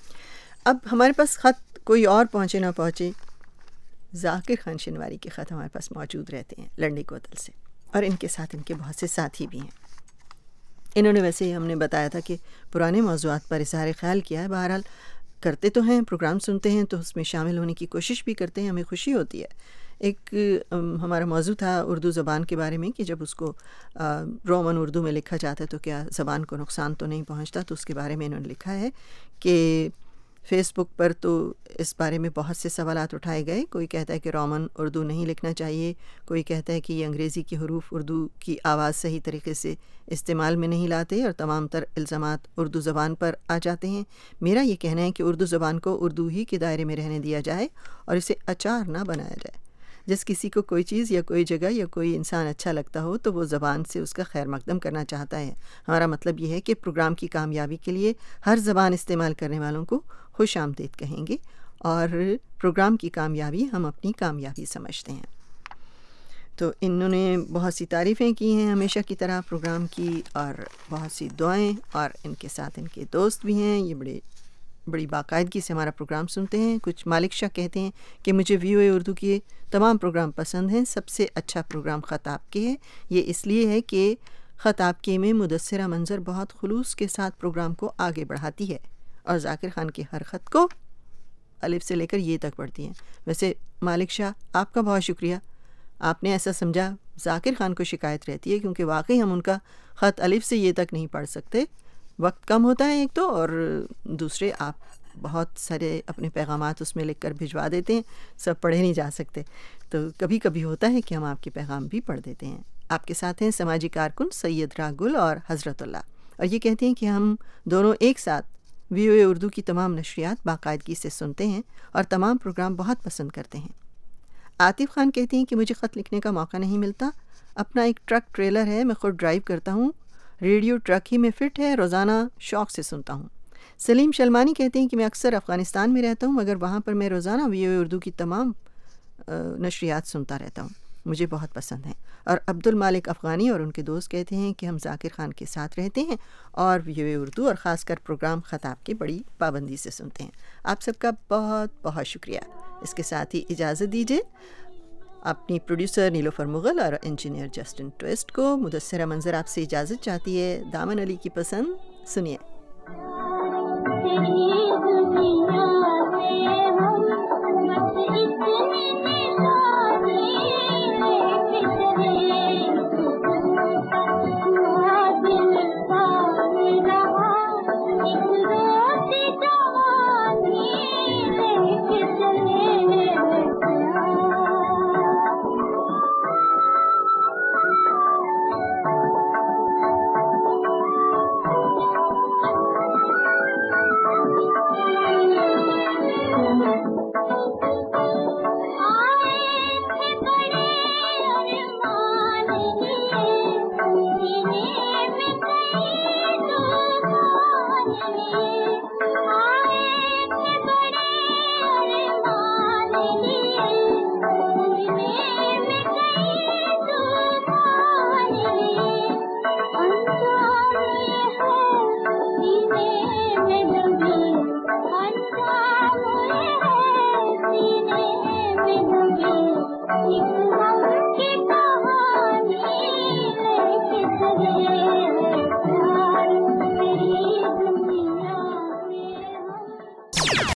اب ہمارے پاس خط کوئی اور پہنچے نہ پہنچے، ذاکر خان شنواری کے خط ہمارے پاس موجود رہتے ہیں لنڈی کوتل سے، اور ان کے ساتھ ان کے بہت سے ساتھی بھی ہیں۔ انہوں نے ویسے ہم نے بتایا تھا کہ پرانے موضوعات پر اظہار خیال کیا ہے، بہرحال کرتے تو ہیں، پروگرام سنتے ہیں تو اس میں شامل ہونے کی کوشش بھی کرتے ہیں، ہمیں خوشی ہوتی ہے۔ ایک ہمارا موضوع تھا اردو زبان کے بارے میں کہ جب اس کو رومن اردو میں لکھا جاتا ہے تو کیا زبان کو نقصان تو نہیں پہنچتا، تو اس کے بارے میں انہوں نے لکھا ہے کہ فیس بک پر تو اس بارے میں بہت سے سوالات اٹھائے گئے، کوئی کہتا ہے کہ رومن اردو نہیں لکھنا چاہیے، کوئی کہتا ہے کہ یہ انگریزی کے حروف اردو کی آواز صحیح طریقے سے استعمال میں نہیں لاتے اور تمام تر الزامات اردو زبان پر آ جاتے ہیں۔ میرا یہ کہنا ہے کہ اردو زبان کو اردو ہی کے دائرے میں رہنے دیا جائے اور اسے اچار نہ بنایا جائے۔ جس کسی کو کوئی چیز یا کوئی جگہ یا کوئی انسان اچھا لگتا ہو تو وہ زبان سے اس کا خیر مقدم کرنا چاہتا ہے۔ ہمارا مطلب یہ ہے کہ پروگرام کی کامیابی کے لیے ہر زبان استعمال کرنے والوں کو خوش آمدید کہیں گے، اور پروگرام کی کامیابی ہم اپنی کامیابی سمجھتے ہیں۔ تو انہوں نے بہت سی تعریفیں کی ہیں ہمیشہ کی طرح پروگرام کی، اور بہت سی دعائیں، اور ان کے ساتھ ان کے دوست بھی ہیں، یہ بڑی باقاعدگی سے ہمارا پروگرام سنتے ہیں۔ کچھ مالک شاہ کہتے ہیں کہ مجھے VOA اردو کے تمام پروگرام پسند ہیں، سب سے اچھا پروگرام خط آپ کے ہے، یہ اس لیے ہے کہ خط آپ کے میں مدثرہ منظر بہت خلوص کے ساتھ پروگرام کو آگے بڑھاتی ہے، اور ذاکر خان کے ہر خط کو الف سے لے کر یہ تک پڑھتی ہیں۔ ویسے مالک شاہ آپ کا بہت شکریہ، آپ نے ایسا سمجھا۔ ذاکر خان کو شکایت رہتی ہے کیونکہ واقعی ہم ان کا خط الف سے یہ تک نہیں پڑھ سکتے، وقت کم ہوتا ہے ایک تو، اور دوسرے آپ بہت سارے اپنے پیغامات اس میں لکھ کر بھجوا دیتے ہیں، سب پڑھے نہیں جا سکتے، تو کبھی کبھی ہوتا ہے کہ ہم آپ کے پیغام بھی پڑھ دیتے ہیں۔ آپ کے ساتھ ہیں سماجی کارکن سید راگل اور حضرت اللہ، اور یہ کہتے ہیں کہ ہم دونوں ایک ساتھ VOA اردو کی تمام نشریات باقاعدگی سے سنتے ہیں اور تمام پروگرام بہت پسند کرتے ہیں۔ عاطف خان کہتے ہیں کہ مجھے خط لکھنے کا موقع نہیں ملتا، اپنا ایک ٹرک ٹریلر ہے، میں خود ڈرائیو کرتا ہوں، ریڈیو ٹرک ہی میں فٹ ہے، روزانہ شوق سے سنتا ہوں۔ سلیم شلمانی کہتے ہیں کہ میں اکثر افغانستان میں رہتا ہوں مگر وہاں پر میں روزانہ VOA اردو کی تمام نشریات سنتا رہتا ہوں، مجھے بہت پسند ہیں۔ اور عبد المالک افغانی اور ان کے دوست کہتے ہیں کہ ہم ذاکر خان کے ساتھ رہتے ہیں اور VOA اردو اور خاص کر پروگرام خطاب کی بڑی پابندی سے سنتے ہیں۔ آپ سب کا بہت بہت شکریہ۔ اس کے ساتھ ہی اجازت دیجیے اپنی پروڈیوسر نیلوفر مغل اور انجینئر جسٹن ٹویسٹ کو۔ مدثرہ منظر آپ سے اجازت چاہتی ہے، دامن علی کی پسند سنیے۔